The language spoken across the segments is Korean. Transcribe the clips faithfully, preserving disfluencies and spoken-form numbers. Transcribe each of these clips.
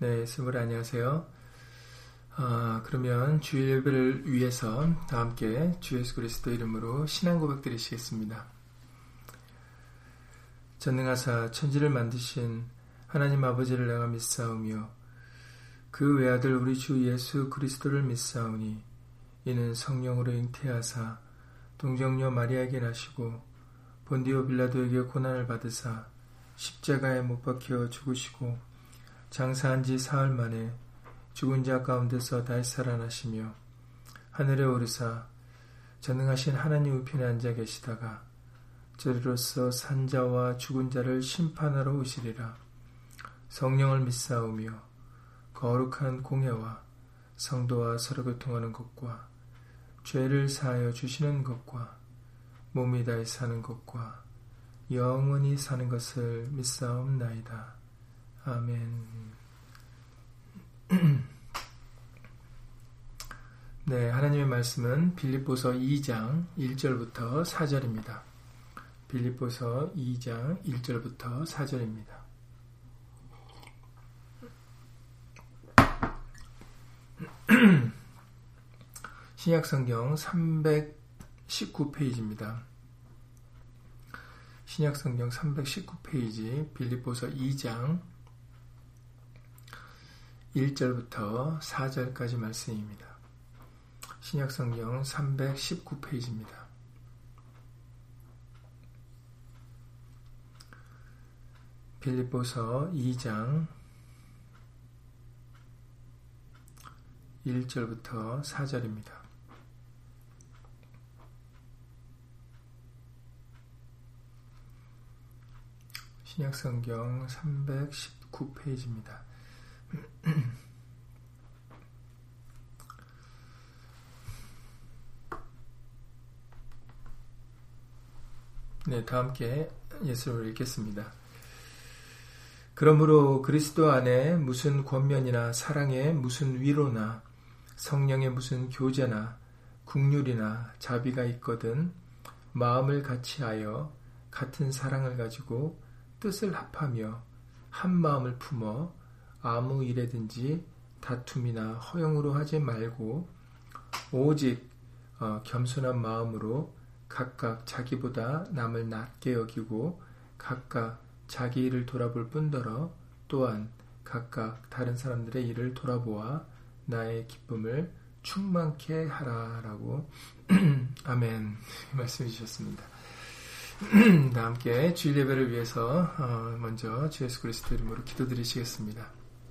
네, 스물 안녕하세요. 아, 그러면 주일 예배를 위해서 다 함께 주 예수 그리스도 이름으로 신앙 고백 드리시겠습니다. 전능하사 천지를 만드신 하나님 아버지를 내가 믿사오며 그 외아들 우리 주 예수 그리스도를 믿사오니 이는 성령으로 잉태하사 동정녀 마리아에게 나시고 본디오 빌라도에게 고난을 받으사 십자가에 못 박혀 죽으시고 장사한 지 사흘 만에 죽은 자 가운데서 다시 살아나시며 하늘에 오르사 전능하신 하나님 우편에 앉아 계시다가 저리로서 산자와 죽은 자를 심판하러 오시리라. 성령을 믿사오며 거룩한 공예와 성도와 서로 교통하는 것과 죄를 사하여 주시는 것과 몸이 다시 사는 것과 영원히 사는 것을 믿사옵나이다. 아멘. 네, 하나님의 말씀은 빌립보서 이 장 일 절부터 사 절입니다. 빌립보서 이 장 일 절부터 사 절입니다. 신약성경 삼백십구 페이지입니다. 신약성경 삼백십구 페이지 빌립보서 이 장 일 절부터 사 절까지 말씀입니다. 신약성경 삼백십구 페이지입니다. 빌립보서 이 장 일 절부터 사 절입니다. 신약성경 삼백십구 페이지입니다. 네, 다 함께 예수를 읽겠습니다. 그러므로 그리스도 안에 무슨 권면이나 사랑의 무슨 위로나 성령의 무슨 교제나 국률이나 자비가 있거든 마음을 같이하여 같은 사랑을 가지고 뜻을 합하며 한 마음을 품어 아무 일에든지 다툼이나 허용으로 하지 말고 오직 어, 겸손한 마음으로 각각 자기보다 남을 낮게 여기고 각각 자기 일을 돌아볼 뿐더러 또한 각각 다른 사람들의 일을 돌아보아 나의 기쁨을 충만케 하라라고 아멘 말씀해 주셨습니다. 다 함께 주일 예배를 위해서 어, 먼저 주 예수 그리스도 이름으로 기도드리시겠습니다.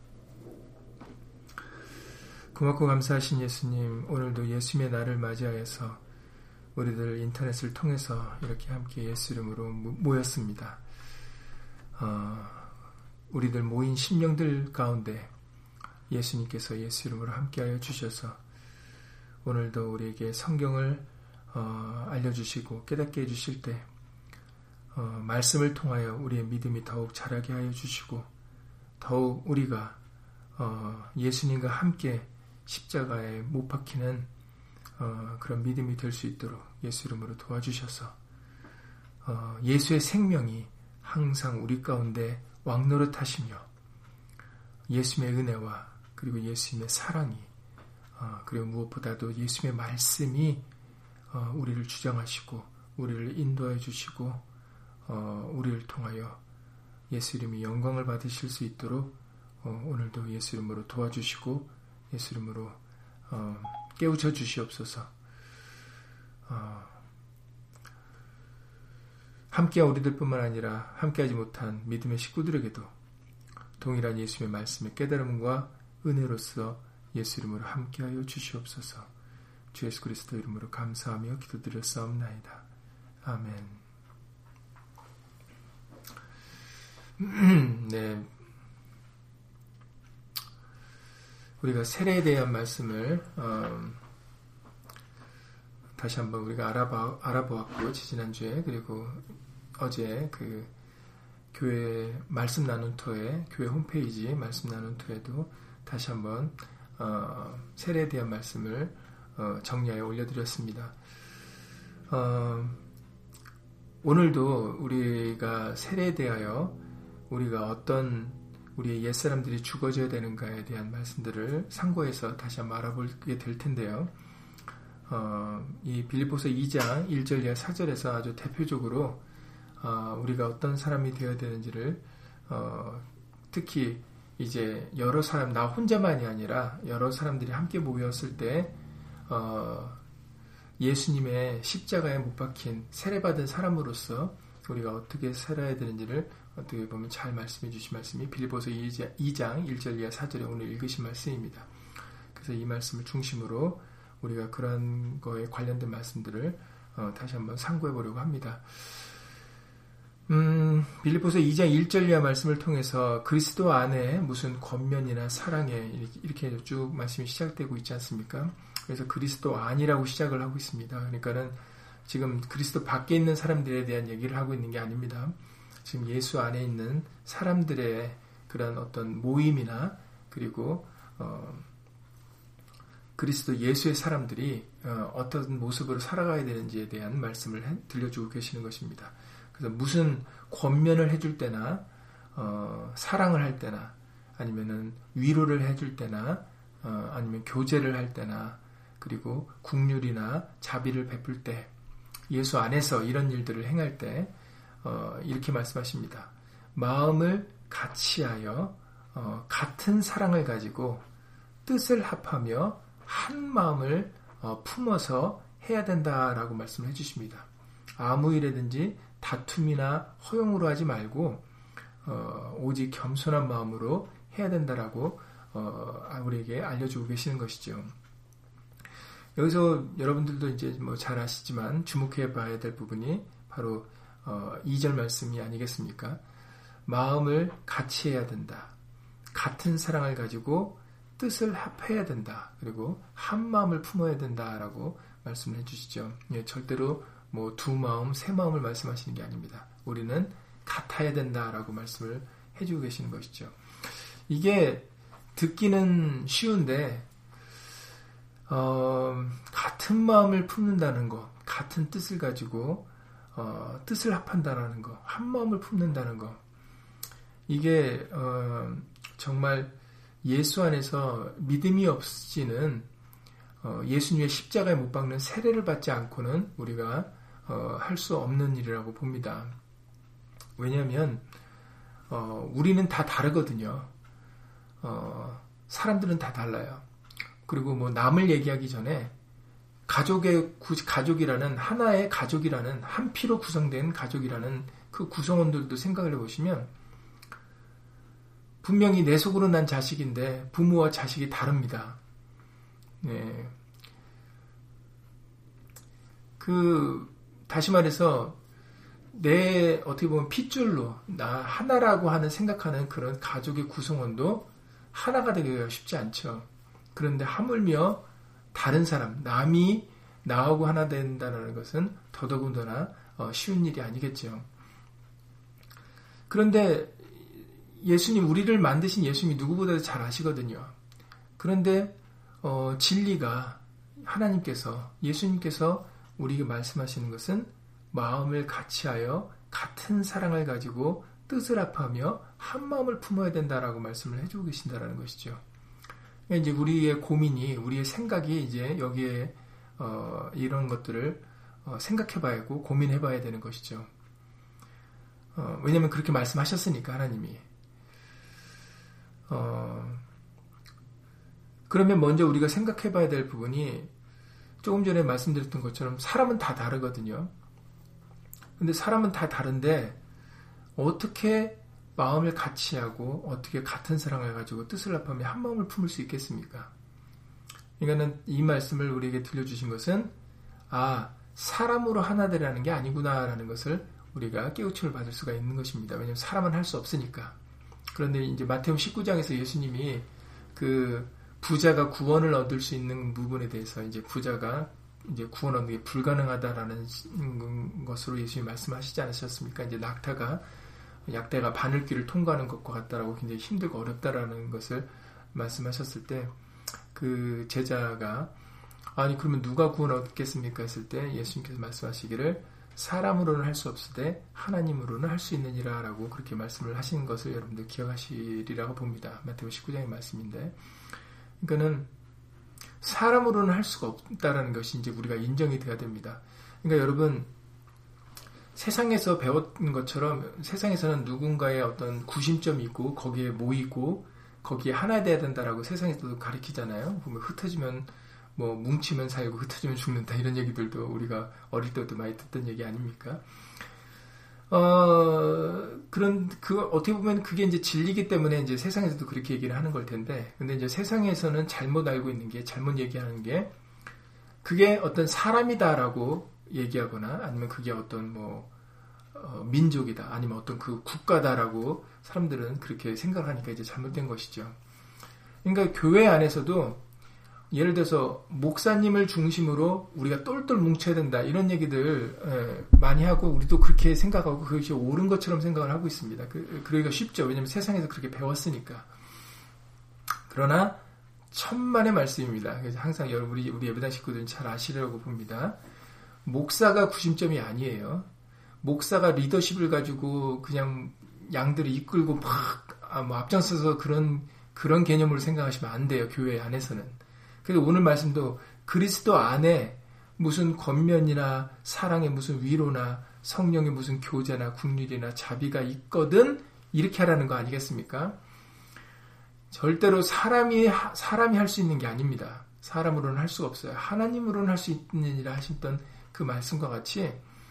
고맙고 감사하신 예수님, 오늘도 예수님의 날을 맞이하여서 우리들 인터넷을 통해서 이렇게 함께 예수 이름으로 모였습니다. 어, 우리들 모인 심령들 가운데 예수님께서 예수 이름으로 함께하여 주셔서 오늘도 우리에게 성경을 어, 알려주시고 깨닫게 해주실 때 어, 말씀을 통하여 우리의 믿음이 더욱 자라게 하여 주시고 더욱 우리가 어, 예수님과 함께 십자가에 못 박히는 어, 그런 믿음이 될 수 있도록 예수 이름으로 도와주셔서 어, 예수의 생명이 항상 우리 가운데 왕노릇하시며 예수님의 은혜와 그리고 예수님의 사랑이 어, 그리고 무엇보다도 예수님의 말씀이 어, 우리를 주장하시고 우리를 인도해 주시고 어, 우리를 통하여 예수 이름이 영광을 받으실 수 있도록 어, 오늘도 예수 이름으로 도와주시고 예수 이름으로 어, 깨우쳐 주시옵소서. 어, 함께 우리들뿐만 아니라 함께하지 못한 믿음의 식구들에게도 동일한 예수님의 말씀의 깨달음과 은혜로서 예수 이름으로 함께하여 주시옵소서. 주 예수 그리스도 이름으로 감사하며 기도드렸사옵나이다. 아멘. 네. 우리가 세례에 대한 말씀을 어, 다시 한번 우리가 알아봐, 알아보았고 지지난주에 그리고 어제 그 교회 말씀 나눈 터에 교회 홈페이지 말씀 나눈 터에도 다시 한번 어, 세례에 대한 말씀을 어, 정리하여 올려드렸습니다. 어, 오늘도 우리가 세례에 대하여 우리가 어떤 우리의 옛사람들이 죽어져야 되는가에 대한 말씀들을 상고해서 다시 한번 알아보게 될 텐데요. 어, 이 빌립보서 이 장 일 절 이하 사 절에서 아주 대표적으로 어, 우리가 어떤 사람이 되어야 되는지를 어, 특히 이제 여러 사람, 나 혼자만이 아니라 여러 사람들이 함께 모였을 때 어, 예수님의 십자가에 못 박힌 세례받은 사람으로서 우리가 어떻게 살아야 되는지를 어떻게 보면 잘 말씀해 주신 말씀이 빌립보서 이 장 일 절 이하 사 절에 오늘 읽으신 말씀입니다. 그래서 이 말씀을 중심으로 우리가 그런 거에 관련된 말씀들을 어, 다시 한번 상고해 보려고 합니다. 음, 빌립보서 이 장 일 절 이하 말씀을 통해서 그리스도 안에 무슨 권면이나 사랑에 이렇게, 이렇게 쭉 말씀이 시작되고 있지 않습니까? 그래서 그리스도 안이라고 시작을 하고 있습니다. 그러니까는 지금 그리스도 밖에 있는 사람들에 대한 얘기를 하고 있는 게 아닙니다. 지금 예수 안에 있는 사람들의 그런 어떤 모임이나 그리고 어, 그리스도 예수의 사람들이 어, 어떤 모습으로 살아가야 되는지에 대한 말씀을 해, 들려주고 계시는 것입니다. 그래서 무슨 권면을 해줄 때나 어, 사랑을 할 때나 아니면은 위로를 해줄 때나 어, 아니면 교제를 할 때나 그리고 국률이나 자비를 베풀 때 예수 안에서 이런 일들을 행할 때 어, 이렇게 말씀하십니다. 마음을 같이하여 어, 같은 사랑을 가지고 뜻을 합하며 한 마음을 어, 품어서 해야 된다라고 말씀을 해주십니다. 아무 일이든지 다툼이나 허용으로 하지 말고 어, 오직 겸손한 마음으로 해야 된다라고 어, 우리에게 알려주고 계시는 것이죠. 여기서 여러분들도 이제 뭐 잘 아시지만 주목해 봐야 될 부분이 바로 어, 이 절 말씀이 아니겠습니까? 마음을 같이 해야 된다. 같은 사랑을 가지고 뜻을 합해야 된다. 그리고 한 마음을 품어야 된다라고 말씀을 해주시죠. 예, 절대로 뭐 두 마음, 세 마음을 말씀하시는 게 아닙니다. 우리는 같아야 된다라고 말씀을 해주고 계시는 것이죠. 이게 듣기는 쉬운데 어, 같은 마음을 품는다는 것, 같은 뜻을 가지고 어, 뜻을 합한다는 것, 한 마음을 품는다는 것, 이게 어, 정말 예수 안에서 믿음이 없이는 어, 예수님의 십자가에 못 박는 세례를 받지 않고는 우리가 어, 할 수 없는 일이라고 봅니다. 왜냐하면 어, 우리는 다 다르거든요. 어, 사람들은 다 달라요. 그리고 뭐 남을 얘기하기 전에 가족의 구, 가족이라는 하나의 가족이라는 한 피로 구성된 가족이라는 그 구성원들도 생각을 해보시면 분명히 내 속으로 난 자식인데 부모와 자식이 다릅니다. 네. 그 다시 말해서 내 어떻게 보면 핏줄로 나 하나라고 하는 생각하는 그런 가족의 구성원도 하나가 되기가 쉽지 않죠. 그런데 하물며 다른 사람, 남이 나하고 하나 된다는 것은 더더군다나 쉬운 일이 아니겠죠. 그런데 예수님, 우리를 만드신 예수님이 누구보다도 잘 아시거든요. 그런데 어, 진리가 하나님께서, 예수님께서 우리에게 말씀하시는 것은 마음을 같이하여 같은 사랑을 가지고 뜻을 합하며 한 마음을 품어야 된다라고 말씀을 해주고 계신다라는 것이죠. 이제 우리의 고민이, 우리의 생각이 이제 여기에 어, 이런 것들을 어, 생각해봐야 하고 고민해봐야 되는 것이죠. 어, 왜냐하면 그렇게 말씀하셨으니까 하나님이. 어, 그러면 먼저 우리가 생각해봐야 될 부분이 조금 전에 말씀드렸던 것처럼 사람은 다 다르거든요. 근데 사람은 다 다른데 어떻게 마음을 같이 하고 어떻게 같은 사랑을 가지고 뜻을 합하며 한 마음을 품을 수 있겠습니까? 그러니까는 이 말씀을 우리에게 들려주신 것은 아, 사람으로 하나 되라는 게 아니구나라는 것을 우리가 깨우침을 받을 수가 있는 것입니다. 왜냐하면 사람은 할 수 없으니까. 그런데 이제 마태복음 십구 장에서 예수님이 그 부자가 구원을 얻을 수 있는 부분에 대해서 이제 부자가 이제 구원 얻는 게 불가능하다라는 것으로 예수님이 말씀하시지 않으셨습니까? 이제 낙타가 약대가 바늘길을 통과하는 것과 같다라고 굉장히 힘들고 어렵다라는 것을 말씀하셨을 때 그 제자가 아니 그러면 누가 구원 얻겠습니까? 했을 때 예수님께서 말씀하시기를 사람으로는 할 수 없으되 하나님으로는 할 수 있느니라 라고 그렇게 말씀을 하신 것을 여러분들 기억하시리라고 봅니다. 마태복음 십구 장의 말씀인데, 그러니까는 사람으로는 할 수가 없다라는 것이 이제 우리가 인정이 돼야 됩니다. 그러니까 여러분, 세상에서 배웠는 것처럼 세상에서는 누군가의 어떤 구심점이 있고 거기에 모이고 거기에 하나 돼야 된다라고 세상에서도 가르치잖아요. 보면 흩어지면 뭐 뭉치면 살고 흩어지면 죽는다 이런 얘기들도 우리가 어릴 때부터 많이 듣던 얘기 아닙니까? 어, 그런 그 어떻게 보면 그게 이제 진리기 때문에 이제 세상에서도 그렇게 얘기를 하는 걸 텐데, 근데 이제 세상에서는 잘못 알고 있는 게, 잘못 얘기하는 게 그게 어떤 사람이다라고 얘기하거나 아니면 그게 어떤 뭐 어, 민족이다 아니면 어떤 그 국가다라고 사람들은 그렇게 생각하니까 이제 잘못된 것이죠. 그러니까 교회 안에서도 예를 들어서 목사님을 중심으로 우리가 똘똘 뭉쳐야 된다 이런 얘기들 에, 많이 하고 우리도 그렇게 생각하고 그것이 옳은 것처럼 생각을 하고 있습니다. 그, 그러기가 쉽죠. 왜냐하면 세상에서 그렇게 배웠으니까. 그러나 천만의 말씀입니다. 그래서 항상 여러분이 우리 예배당 식구들은 잘 아시려고 봅니다. 목사가 구심점이 아니에요. 목사가 리더십을 가지고 그냥 양들을 이끌고 막 아, 뭐 앞장서서 그런 그런 개념으로 생각하시면 안 돼요. 교회 안에서는. 그래서 오늘 말씀도 그리스도 안에 무슨 권면이나 사랑의 무슨 위로나 성령의 무슨 교제나 국률이나 자비가 있거든 이렇게 하라는 거 아니겠습니까? 절대로 사람이 사람이 할 수 있는 게 아닙니다. 사람으로는 할 수가 없어요. 하나님으로는 할 수 있느니라 하셨던 그 말씀과 같이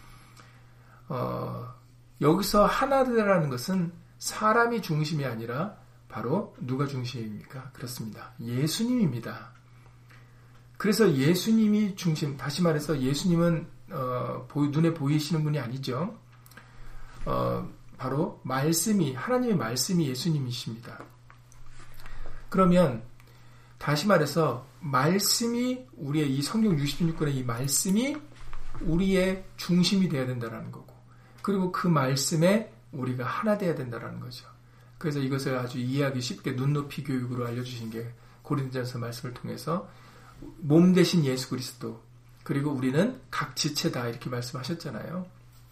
어, 여기서 하나되라는 것은 사람이 중심이 아니라 바로 누가 중심입니까? 그렇습니다. 예수님입니다. 그래서 예수님이 중심, 다시 말해서 예수님은 어, 보, 눈에 보이시는 분이 아니죠. 어, 바로 말씀이, 하나님의 말씀이 예수님이십니다. 그러면 다시 말해서 말씀이 우리의 이 성경 육십육 권의 이 말씀이 우리의 중심이 되어야 된다는 거고, 그리고 그 말씀에 우리가 하나 되어야 된다는 거죠. 그래서 이것을 아주 이해하기 쉽게 눈높이 교육으로 알려주신 게 고린도전서 말씀을 통해서 몸 대신 예수 그리스도, 그리고 우리는 각 지체다 이렇게 말씀하셨잖아요.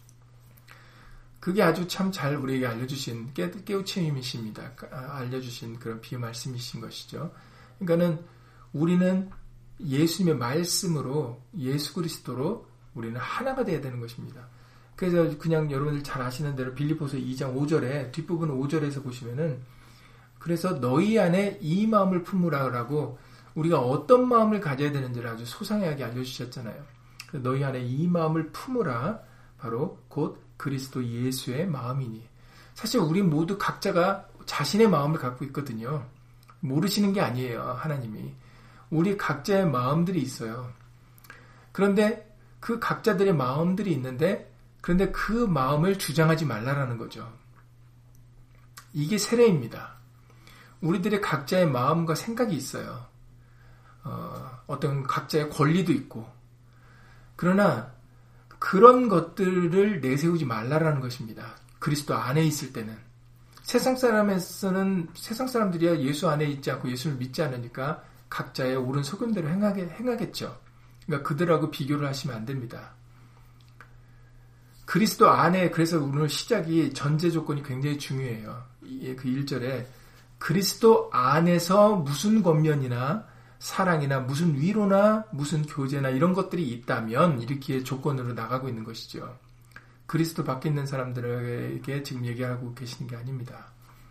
그게 아주 참 잘 우리에게 알려주신 깨, 깨우침이십니다. 알려주신 그런 비말씀이신 것이죠. 그러니까는 우리는 예수님의 말씀으로 예수 그리스도로 우리는 하나가 되어야 되는 것입니다. 그래서 그냥 여러분들 잘 아시는 대로 빌립보서 이 장 오 절에 뒷부분 오 절에서 보시면은 그래서 너희 안에 이 마음을 품으라라고 우리가 어떤 마음을 가져야 되는지를 아주 소상하게 알려주셨잖아요. 너희 안에 이 마음을 품으라 바로 곧 그리스도 예수의 마음이니. 사실 우리 모두 각자가 자신의 마음을 갖고 있거든요. 모르시는 게 아니에요. 하나님이. 우리 각자의 마음들이 있어요. 그런데 그 각자들의 마음들이 있는데 그런데 그 마음을 주장하지 말라라는 거죠. 이게 세례입니다. 우리들의 각자의 마음과 생각이 있어요. 어, 어떤 각자의 권리도 있고. 그러나 그런 것들을 내세우지 말라라는 것입니다. 그리스도 안에 있을 때는. 세상 사람에서는 세상 사람들이야 예수 안에 있지 않고 예수를 믿지 않으니까 각자의 옳은 소견대로 행하게, 행하겠죠. 그러니까 그들하고 비교를 하시면 안 됩니다. 그리스도 안에, 그래서 오늘 시작이 전제 조건이 굉장히 중요해요. 그 일 절에 그리스도 안에서 무슨 권면이나 사랑이나 무슨 위로나 무슨 교제나 이런 것들이 있다면 이렇게 조건으로 나가고 있는 것이죠. 그리스도 밖에 있는 사람들에게 지금 얘기하고 계시는 게 아닙니다.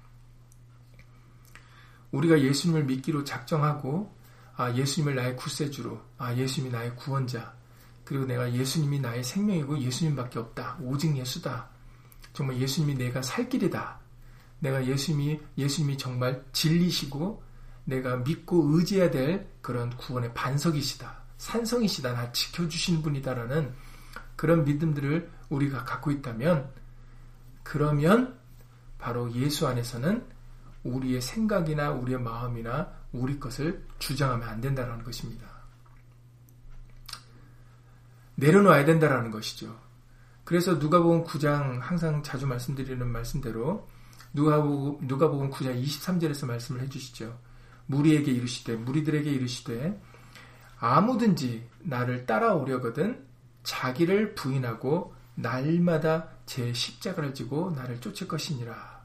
우리가 예수님을 믿기로 작정하고 아 예수님을 나의 구세주로, 아 예수님이 나의 구원자, 그리고 내가 예수님이 나의 생명이고 예수님밖에 없다. 오직 예수다. 정말 예수님이 내가 살 길이다. 내가 예수님이 예수님이 정말 진리시고 내가 믿고 의지해야 될 그런 구원의 반석이시다. 산성이시다. 나 지켜주시는 분이다라는 그런 믿음들을 우리가 갖고 있다면 그러면 바로 예수 안에서는 우리의 생각이나 우리의 마음이나 우리 것을 주장하면 안 된다는 것입니다. 내려놓아야 된다는 것이죠. 그래서 누가복음 구 장 항상 자주 말씀드리는 말씀대로 누가복음, 누가복음 구 장 이십삼 절에서 말씀을 해주시죠. 무리에게 이르시되 무리들에게 이르시되 아무든지 나를 따라오려거든 자기를 부인하고 날마다 제 십자가를 지고 나를 쫓을 것이니라.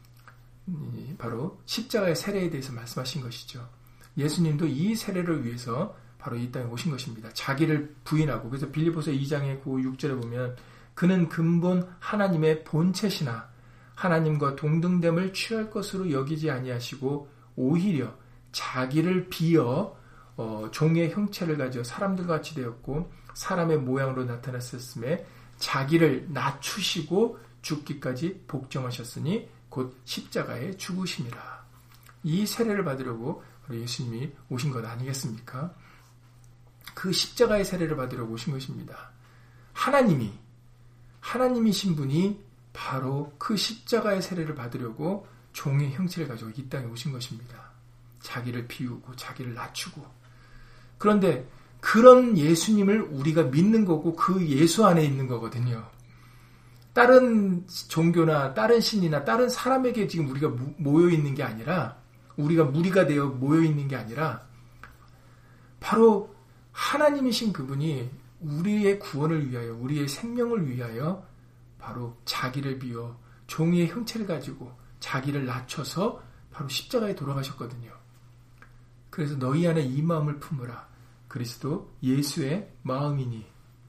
바로 십자가의 세례에 대해서 말씀하신 것이죠. 예수님도 이 세례를 위해서 바로 이 땅에 오신 것입니다. 자기를 부인하고, 그래서 빌립보서 이 장의 구 육 절에 보면 그는 근본 하나님의 본체시나 하나님과 동등됨을 취할 것으로 여기지 아니하시고 오히려 자기를 비어 어, 종의 형체를 가지고 사람들과 같이 되었고 사람의 모양으로 나타났었음에 자기를 낮추시고 죽기까지 복종하셨으니 곧 십자가에 죽으심이라. 이 세례를 받으려고 예수님이 오신 것 아니겠습니까? 그 십자가의 세례를 받으려고 오신 것입니다. 하나님이, 하나님이신 분이 바로 그 십자가의 세례를 받으려고 종의 형체를 가지고 이 땅에 오신 것입니다. 자기를 비우고 자기를 낮추고. 그런데 그런 예수님을 우리가 믿는 거고 그 예수 안에 있는 거거든요. 다른 종교나 다른 신이나 다른 사람에게 지금 우리가 모여 있는 게 아니라, 우리가 무리가 되어 모여 있는 게 아니라 바로 하나님이신 그분이 우리의 구원을 위하여, 우리의 생명을 위하여 바로 자기를 비워 종의 형체를 가지고 자기를 낮춰서 바로 십자가에 돌아가셨거든요. 그래서 너희 안에 이 마음을 품으라. 그리스도 예수의 마음이니.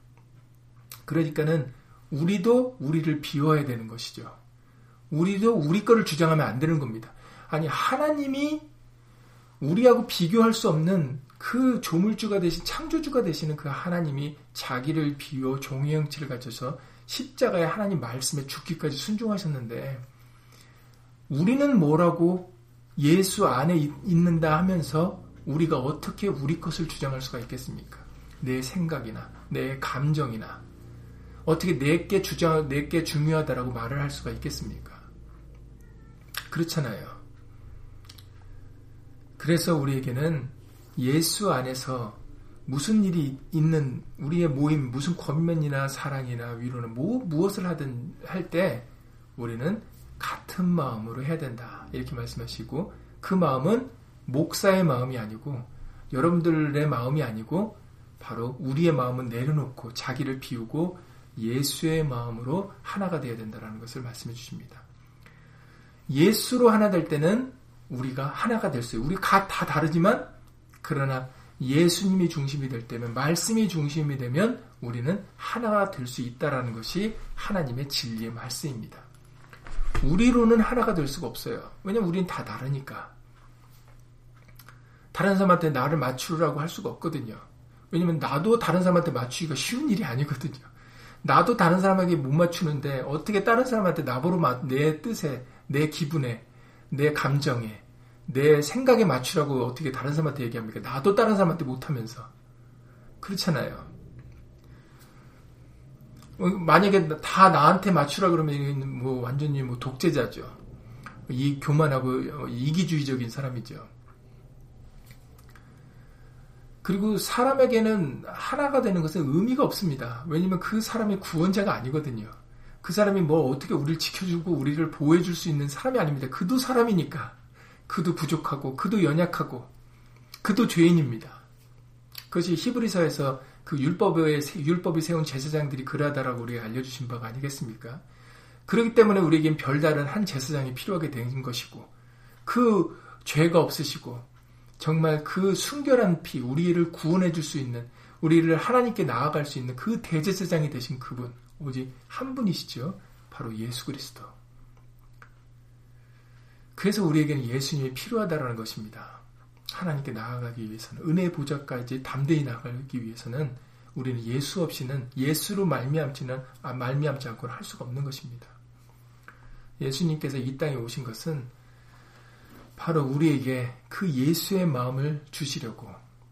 그러니까는 우리도 우리를 비워야 되는 것이죠. 우리도 우리 거를 주장하면 안 되는 겁니다. 아니, 하나님이 우리하고 비교할 수 없는 그 조물주가 되신, 창조주가 되시는 그 하나님이 자기를 비워 종의 형체를 가져서 십자가에 하나님 말씀에 죽기까지 순종하셨는데, 우리는 뭐라고 예수 안에 있는다 하면서 우리가 어떻게 우리 것을 주장할 수가 있겠습니까? 내 생각이나 내 감정이나 어떻게 내게 주장, 내게 중요하다라고 말을 할 수가 있겠습니까? 그렇잖아요. 그래서 우리에게는 예수 안에서 무슨 일이 있는 우리의 모임, 무슨 권면이나 사랑이나 위로는 뭐, 무엇을 하든 할 때 우리는 같은 마음으로 해야 된다. 이렇게 말씀하시고, 그 마음은 목사의 마음이 아니고 여러분들의 마음이 아니고 바로 우리의 마음은 내려놓고 자기를 비우고 예수의 마음으로 하나가 되어야 된다는 것을 말씀해 주십니다. 예수로 하나 될 때는 우리가 하나가 될 수 있어요. 우리가 다 다르지만 그러나 예수님이 중심이 될 때는, 말씀이 중심이 되면 우리는 하나가 될 수 있다는 것이 하나님의 진리의 말씀입니다. 우리로는 하나가 될 수가 없어요. 왜냐하면 우리는 다 다르니까. 다른 사람한테 나를 맞추라고 할 수가 없거든요. 왜냐하면 나도 다른 사람한테 맞추기가 쉬운 일이 아니거든요. 나도 다른 사람에게 못 맞추는데 어떻게 다른 사람한테 나보러 내 뜻에, 내 기분에, 내 감정에, 내 생각에 맞추라고 어떻게 다른 사람한테 얘기합니까? 나도 다른 사람한테 못하면서. 그렇잖아요. 만약에 다 나한테 맞추라 그러면 뭐 완전히 뭐 독재자죠. 이 교만하고 이기주의적인 사람이죠. 그리고 사람에게는 하나가 되는 것은 의미가 없습니다. 왜냐하면 그 사람이 구원자가 아니거든요. 그 사람이 뭐 어떻게 우리를 지켜주고 우리를 보호해줄 수 있는 사람이 아닙니다. 그도 사람이니까. 그도 부족하고 그도 연약하고 그도 죄인입니다. 그것이 히브리서에서 그 율법의, 율법이 세운 제사장들이 그러하다라고 우리가 알려주신 바가 아니겠습니까? 그렇기 때문에 우리에겐 별다른 한 제사장이 필요하게 된 것이고, 그 죄가 없으시고 정말 그 순결한 피, 우리를 구원해 줄 수 있는, 우리를 하나님께 나아갈 수 있는 그 대제사장이 되신 그분, 오직 한 분이시죠. 바로 예수 그리스도. 그래서 우리에게는 예수님이 필요하다라는 것입니다. 하나님께 나아가기 위해서는, 은혜의 보좌까지 담대히 나아가기 위해서는 우리는 예수 없이는, 예수로 말미암지는 아, 말미암지 않고는 할 수가 없는 것입니다. 예수님께서 이 땅에 오신 것은 바로 우리에게 그 예수의 마음을 주시려고.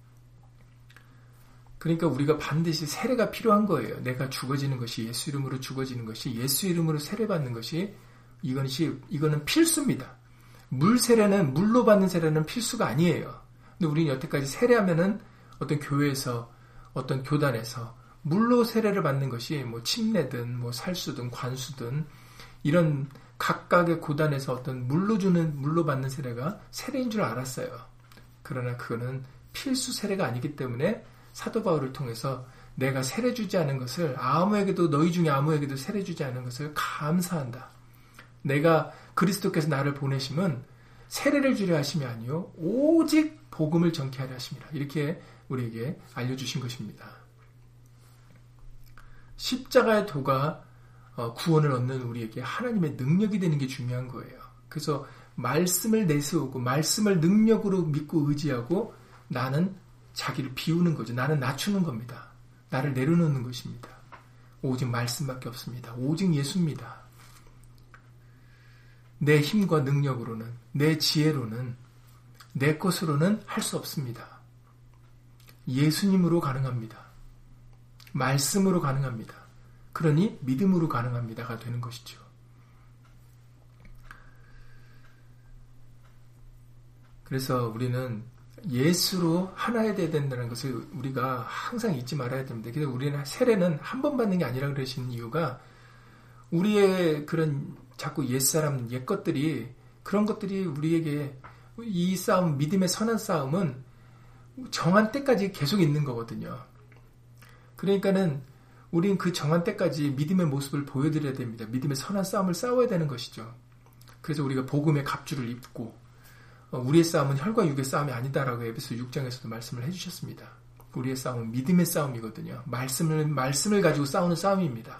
그러니까 우리가 반드시 세례가 필요한 거예요. 내가 죽어지는 것이, 예수 이름으로 죽어지는 것이, 예수 이름으로 세례받는 것이, 이것이, 이거는 필수입니다. 물 세례는, 물로 받는 세례는 필수가 아니에요. 근데 우리는 여태까지 세례하면은 어떤 교회에서, 어떤 교단에서 물로 세례를 받는 것이 뭐 침례든, 뭐 살수든, 관수든, 이런 각각의 고단에서 어떤 물로 주는, 물로 받는 세례가 세례인 줄 알았어요. 그러나 그거는 필수 세례가 아니기 때문에 사도 바울을 통해서 내가 세례주지 않은 것을 아무에게도 너희 중에 아무에게도 세례주지 않은 것을 감사한다. 내가 그리스도께서 나를 보내심은 세례를 주려 하심이 아니요 오직 복음을 전케 하려 하심이라. 이렇게 우리에게 알려주신 것입니다. 십자가의 도가 구원을 얻는 우리에게 하나님의 능력이 되는 게 중요한 거예요. 그래서 말씀을 내세우고 말씀을 능력으로 믿고 의지하고 나는 자기를 비우는 거죠. 나는 낮추는 겁니다. 나를 내려놓는 것입니다. 오직 말씀밖에 없습니다. 오직 예수입니다. 내 힘과 능력으로는, 내 지혜로는, 내 것으로는 할 수 없습니다. 예수님으로 가능합니다. 말씀으로 가능합니다. 그러니 믿음으로 가능합니다가 되는 것이죠. 그래서 우리는 예수로 하나가 되어야 된다는 것을 우리가 항상 잊지 말아야 됩니다. 그래서 우리는 세례는 한 번 받는 게 아니라 그러시는 이유가 우리의 그런 자꾸 옛사람, 옛것들이 그런 것들이 우리에게 이 싸움, 믿음의 선한 싸움은 정한 때까지 계속 있는 거거든요. 그러니까는 우린 그 정한 때까지 믿음의 모습을 보여드려야 됩니다. 믿음의 선한 싸움을 싸워야 되는 것이죠. 그래서 우리가 복음의 갑주를 입고 우리의 싸움은 혈과 육의 싸움이 아니다라고 에베소 육 장에서도 말씀을 해주셨습니다. 우리의 싸움은 믿음의 싸움이거든요. 말씀을 말씀을 가지고 싸우는 싸움입니다.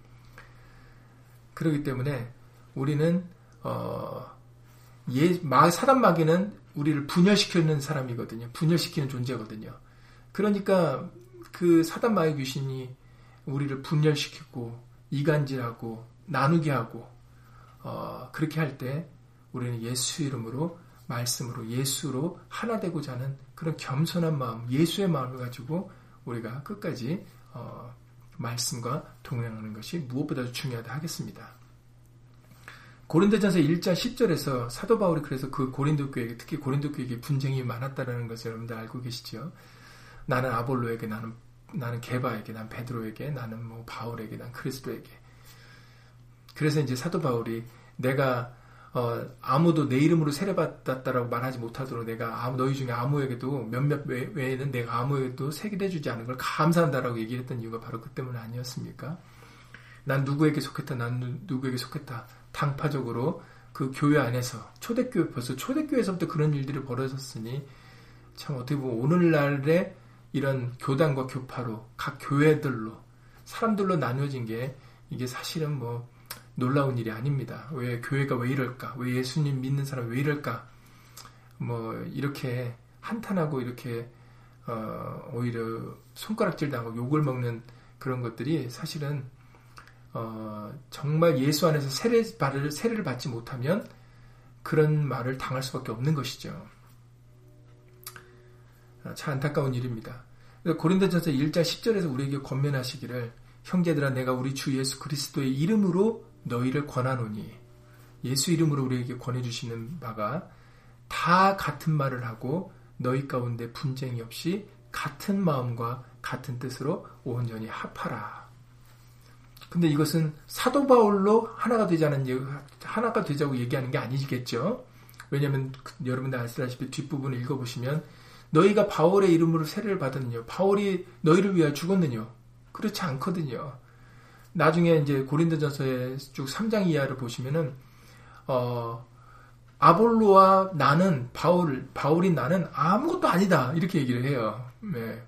그렇기 때문에 우리는 어, 예, 마, 사단 마귀는 우리를 분열시키는 사람이거든요. 분열시키는 존재거든요. 그러니까 그 사단 마귀 귀신이 우리를 분열시키고 이간질하고 나누게 하고 어, 그렇게 할 때 우리는 예수 이름으로 말씀으로 예수로 하나 되고자 하는 그런 겸손한 마음, 예수의 마음을 가지고 우리가 끝까지 어, 말씀과 동행하는 것이 무엇보다도 중요하다 하겠습니다. 고린도전서 일 장 십 절에서 사도 바울이 그래서 그 고린도 교회에게, 특히 고린도 교회에게 분쟁이 많았다는 것을 여러분들 알고 계시죠? 나는 아볼로에게, 나는 나는 게바에게, 난 베드로에게, 나는 뭐 바울에게, 난 그리스도에게. 그래서 이제 사도 바울이 내가 어, 아무도 내 이름으로 세례받았다라고 말하지 못하도록 내가 아무, 너희 중에 아무에게도 몇몇 외에는 내가 아무에게도 세례해주지 않은 걸 감사한다라고 얘기를 했던 이유가 바로 그 때문 아니었습니까? 난 누구에게 속했다, 난 누구에게 속했다. 당파적으로 그 교회 안에서, 초대교회, 벌써 초대교회에서부터 그런 일들이 벌어졌으니 참 어떻게 보면 오늘날의 이런 교단과 교파로, 각 교회들로, 사람들로 나뉘어진 게 이게 사실은 뭐 놀라운 일이 아닙니다. 왜 교회가 왜 이럴까? 왜 예수님 믿는 사람이 왜 이럴까? 뭐 이렇게 한탄하고 이렇게 어, 오히려 손가락질 당하고 욕을 먹는 그런 것들이 사실은 어, 정말 예수 안에서 세례, 세례를 받지 못하면 그런 말을 당할 수밖에 없는 것이죠. 참 안타까운 일입니다. 고린도전서 일 장 십 절에서 우리에게 권면하시기를 형제들아 내가 우리 주 예수 그리스도의 이름으로 너희를 권하노니, 예수 이름으로 우리에게 권해주시는 바가 다 같은 말을 하고 너희 가운데 분쟁이 없이 같은 마음과 같은 뜻으로 온전히 합하라. 근데 이것은 사도 바울로 하나가 되자는, 하나가 되자고 얘기하는 게 아니겠죠? 왜냐하면 여러분들 아시다시피 뒷부분을 읽어보시면 너희가 바울의 이름으로 세례를 받았느냐, 바울이 너희를 위하여 죽었느냐, 그렇지 않거든요. 나중에 이제 고린도전서의 쭉 삼 장 이하를 보시면은 어, 아볼로와 나는 바울, 바울인 나는 아무것도 아니다 이렇게 얘기를 해요. 네.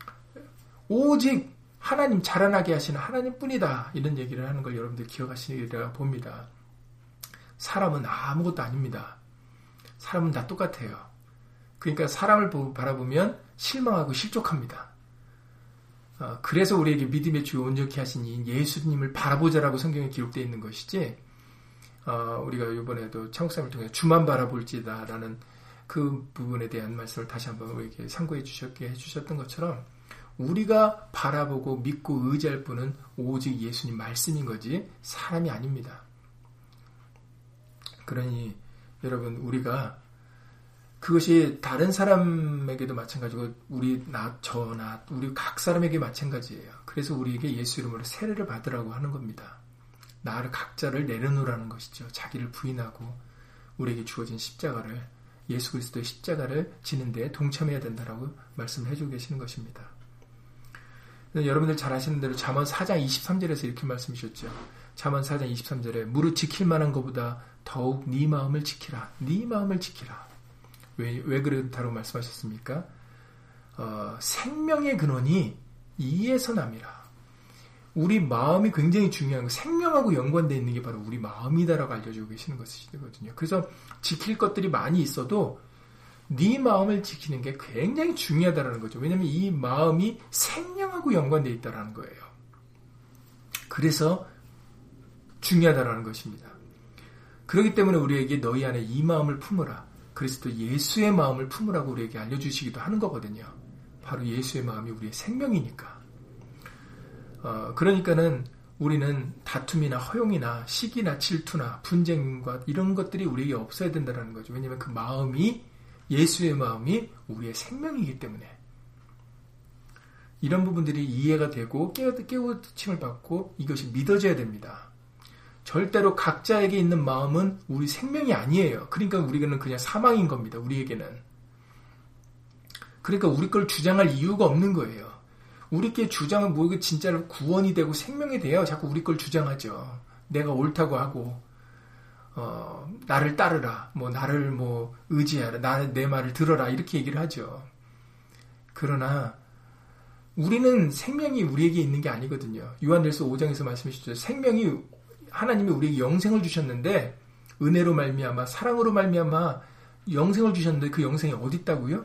오직 하나님 자라나게 하시는 하나님뿐이다 이런 얘기를 하는 걸 여러분들 기억하시리라 봅니다. 사람은 아무것도 아닙니다. 사람은 다 똑같아요. 그러니까 사람을 바라보면 실망하고 실족합니다. 어, 그래서 우리에게 믿음의 주 온전케 하신 이 예수님을 바라보자라고 성경에 기록되어 있는 것이지, 어, 우리가 이번에도 창국사를 통해 주만 바라볼지다 라는 그 부분에 대한 말씀을 다시 한번 우리에게 상고해 주셨게 해주셨던 것처럼 우리가 바라보고 믿고 의지할 분은 오직 예수님 말씀인 거지 사람이 아닙니다. 그러니 여러분 우리가 그것이 다른 사람에게도 마찬가지고 우리 나, 저, 나, 우리 각 사람에게 마찬가지예요. 그래서 우리에게 예수 이름으로 세례를 받으라고 하는 겁니다. 나를 각자를 내려놓으라는 것이죠. 자기를 부인하고 우리에게 주어진 십자가를, 예수 그리스도의 십자가를 지는 데 동참해야 된다라고 말씀을 해주고 계시는 것입니다. 여러분들 잘 아시는 대로 잠언 사 장 이십삼 절에서 이렇게 말씀하셨죠. 잠언 사 장 이십삼 절에 무릇 지킬 만한 것보다 더욱 네 마음을 지키라. 네 마음을 지키라. 왜, 왜 그렇다고 말씀하셨습니까? 어, 생명의 근원이 이에서 남이라. 우리 마음이 굉장히 중요한 거, 생명하고 연관되어 있는 게 바로 우리 마음이다라고 알려주고 계시는 것이거든요. 그래서 지킬 것들이 많이 있어도 네 마음을 지키는 게 굉장히 중요하다는 거죠. 왜냐하면 이 마음이 생명하고 연관되어 있다는 거예요. 그래서 중요하다는 것입니다. 그렇기 때문에 우리에게 너희 안에 이 마음을 품으라. 그리스도 예수의 마음을 품으라고 우리에게 알려주시기도 하는 거거든요. 바로 예수의 마음이 우리의 생명이니까. 어, 그러니까는 우리는 다툼이나 허용이나 시기나 질투나 분쟁과 이런 것들이 우리에게 없어야 된다는 거죠. 왜냐하면 그 마음이, 예수의 마음이 우리의 생명이기 때문에. 이런 부분들이 이해가 되고 깨우침을 받고 이것이 믿어져야 됩니다. 절대로 각자에게 있는 마음은 우리 생명이 아니에요. 그러니까 우리는 그냥 사망인 겁니다. 우리에게는. 그러니까 우리 걸 주장할 이유가 없는 거예요. 우리께 주장은 뭐 이게 진짜로 구원이 되고 생명이 돼요. 자꾸 우리 걸 주장하죠. 내가 옳다고 하고 어, 나를 따르라, 뭐 나를 뭐 의지하라, 나 내 말을 들어라 이렇게 얘기를 하죠. 그러나 우리는 생명이 우리에게 있는 게 아니거든요. 요한일서 오 장에서 말씀해 주셨죠. 생명이 하나님이 우리에게 영생을 주셨는데 은혜로 말미암아 사랑으로 말미암아 영생을 주셨는데 그 영생이 어디 있다고요?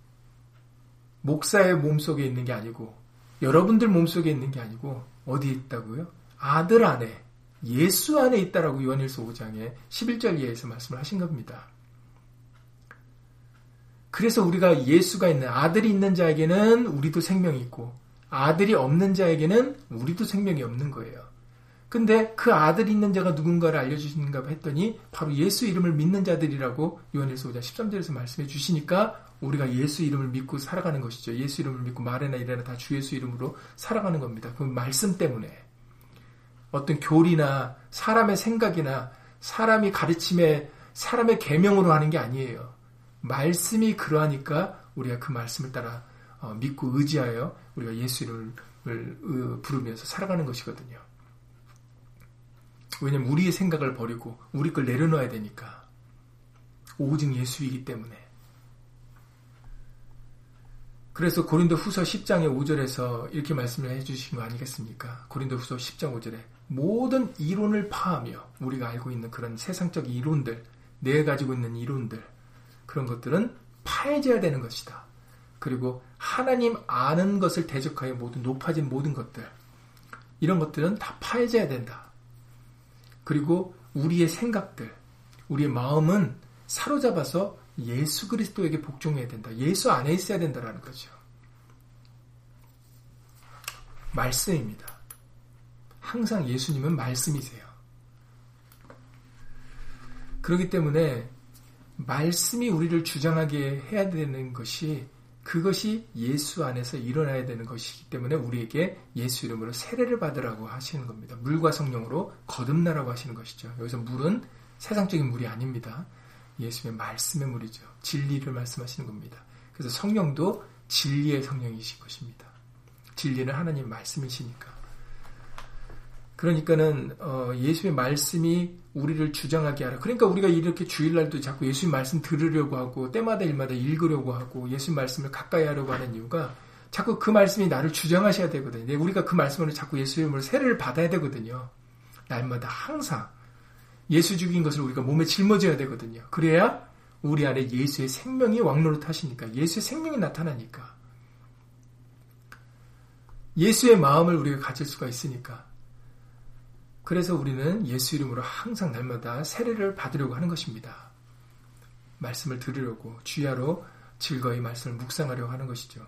목사의 몸속에 있는 게 아니고 여러분들 몸속에 있는 게 아니고 어디에 있다고요? 아들 안에, 예수 안에 있다라고 요한일서 오 장에 십일 절 이하에서 말씀을 하신 겁니다. 그래서 우리가 예수가 있는, 아들이 있는 자에게는 우리도 생명이 있고 아들이 없는 자에게는 우리도 생명이 없는 거예요. 근데 그 아들이 있는 자가 누군가를 알려주시는가 했더니 바로 예수 이름을 믿는 자들이라고 요한일서 오 장 십삼 절에서 말씀해 주시니까 우리가 예수 이름을 믿고 살아가는 것이죠. 예수 이름을 믿고 말에나 이래나 다 주 예수 이름으로 살아가는 겁니다. 그 말씀 때문에. 어떤 교리나 사람의 생각이나 사람이 가르침에 사람의 계명으로 하는 게 아니에요. 말씀이 그러하니까 우리가 그 말씀을 따라 믿고 의지하여 우리가 예수 이름을 부르면서 살아가는 것이거든요. 왜냐면 우리의 생각을 버리고 우리 걸 내려놓아야 되니까. 오직 예수이기 때문에. 그래서 고린도 후서 십 장의 오 절에서 이렇게 말씀을 해주신 거 아니겠습니까? 고린도 후서 십 장 오 절에 모든 이론을 파하며 우리가 알고 있는 그런 세상적 이론들, 내가 가지고 있는 이론들, 그런 것들은 파해져야 되는 것이다. 그리고 하나님 아는 것을 대적하여 모든 높아진 모든 것들, 이런 것들은 다 파해져야 된다. 그리고 우리의 생각들, 우리의 마음은 사로잡아서 예수 그리스도에게 복종해야 된다. 예수 안에 있어야 된다는 거죠. 말씀입니다. 항상 예수님은 말씀이세요. 그렇기 때문에 말씀이 우리를 주장하게 해야 되는 것이, 그것이 예수 안에서 일어나야 되는 것이기 때문에 우리에게 예수 이름으로 세례를 받으라고 하시는 겁니다. 물과 성령으로 거듭나라고 하시는 것이죠. 여기서 물은 세상적인 물이 아닙니다. 예수의 말씀의 물이죠. 진리를 말씀하시는 겁니다. 그래서 성령도 진리의 성령이신 것입니다. 진리는 하나님 말씀이시니까. 그러니까는 어, 예수의 말씀이 우리를 주장하게 하라. 그러니까 우리가 이렇게 주일날도 자꾸 예수의 말씀 들으려고 하고 때마다 일마다 읽으려고 하고 예수의 말씀을 가까이 하려고 하는 이유가 자꾸 그 말씀이 나를 주장하셔야 되거든요. 우리가 그 말씀으로 자꾸 예수의 이름으로 세례를 받아야 되거든요. 날마다 항상 예수 죽인 것을 우리가 몸에 짊어져야 되거든요. 그래야 우리 안에 예수의 생명이 왕노릇하시니까, 예수의 생명이 나타나니까, 예수의 마음을 우리가 가질 수가 있으니까. 그래서 우리는 예수 이름으로 항상 날마다 세례를 받으려고 하는 것입니다. 말씀을 들으려고, 주야로 즐거이 말씀을 묵상하려고 하는 것이죠.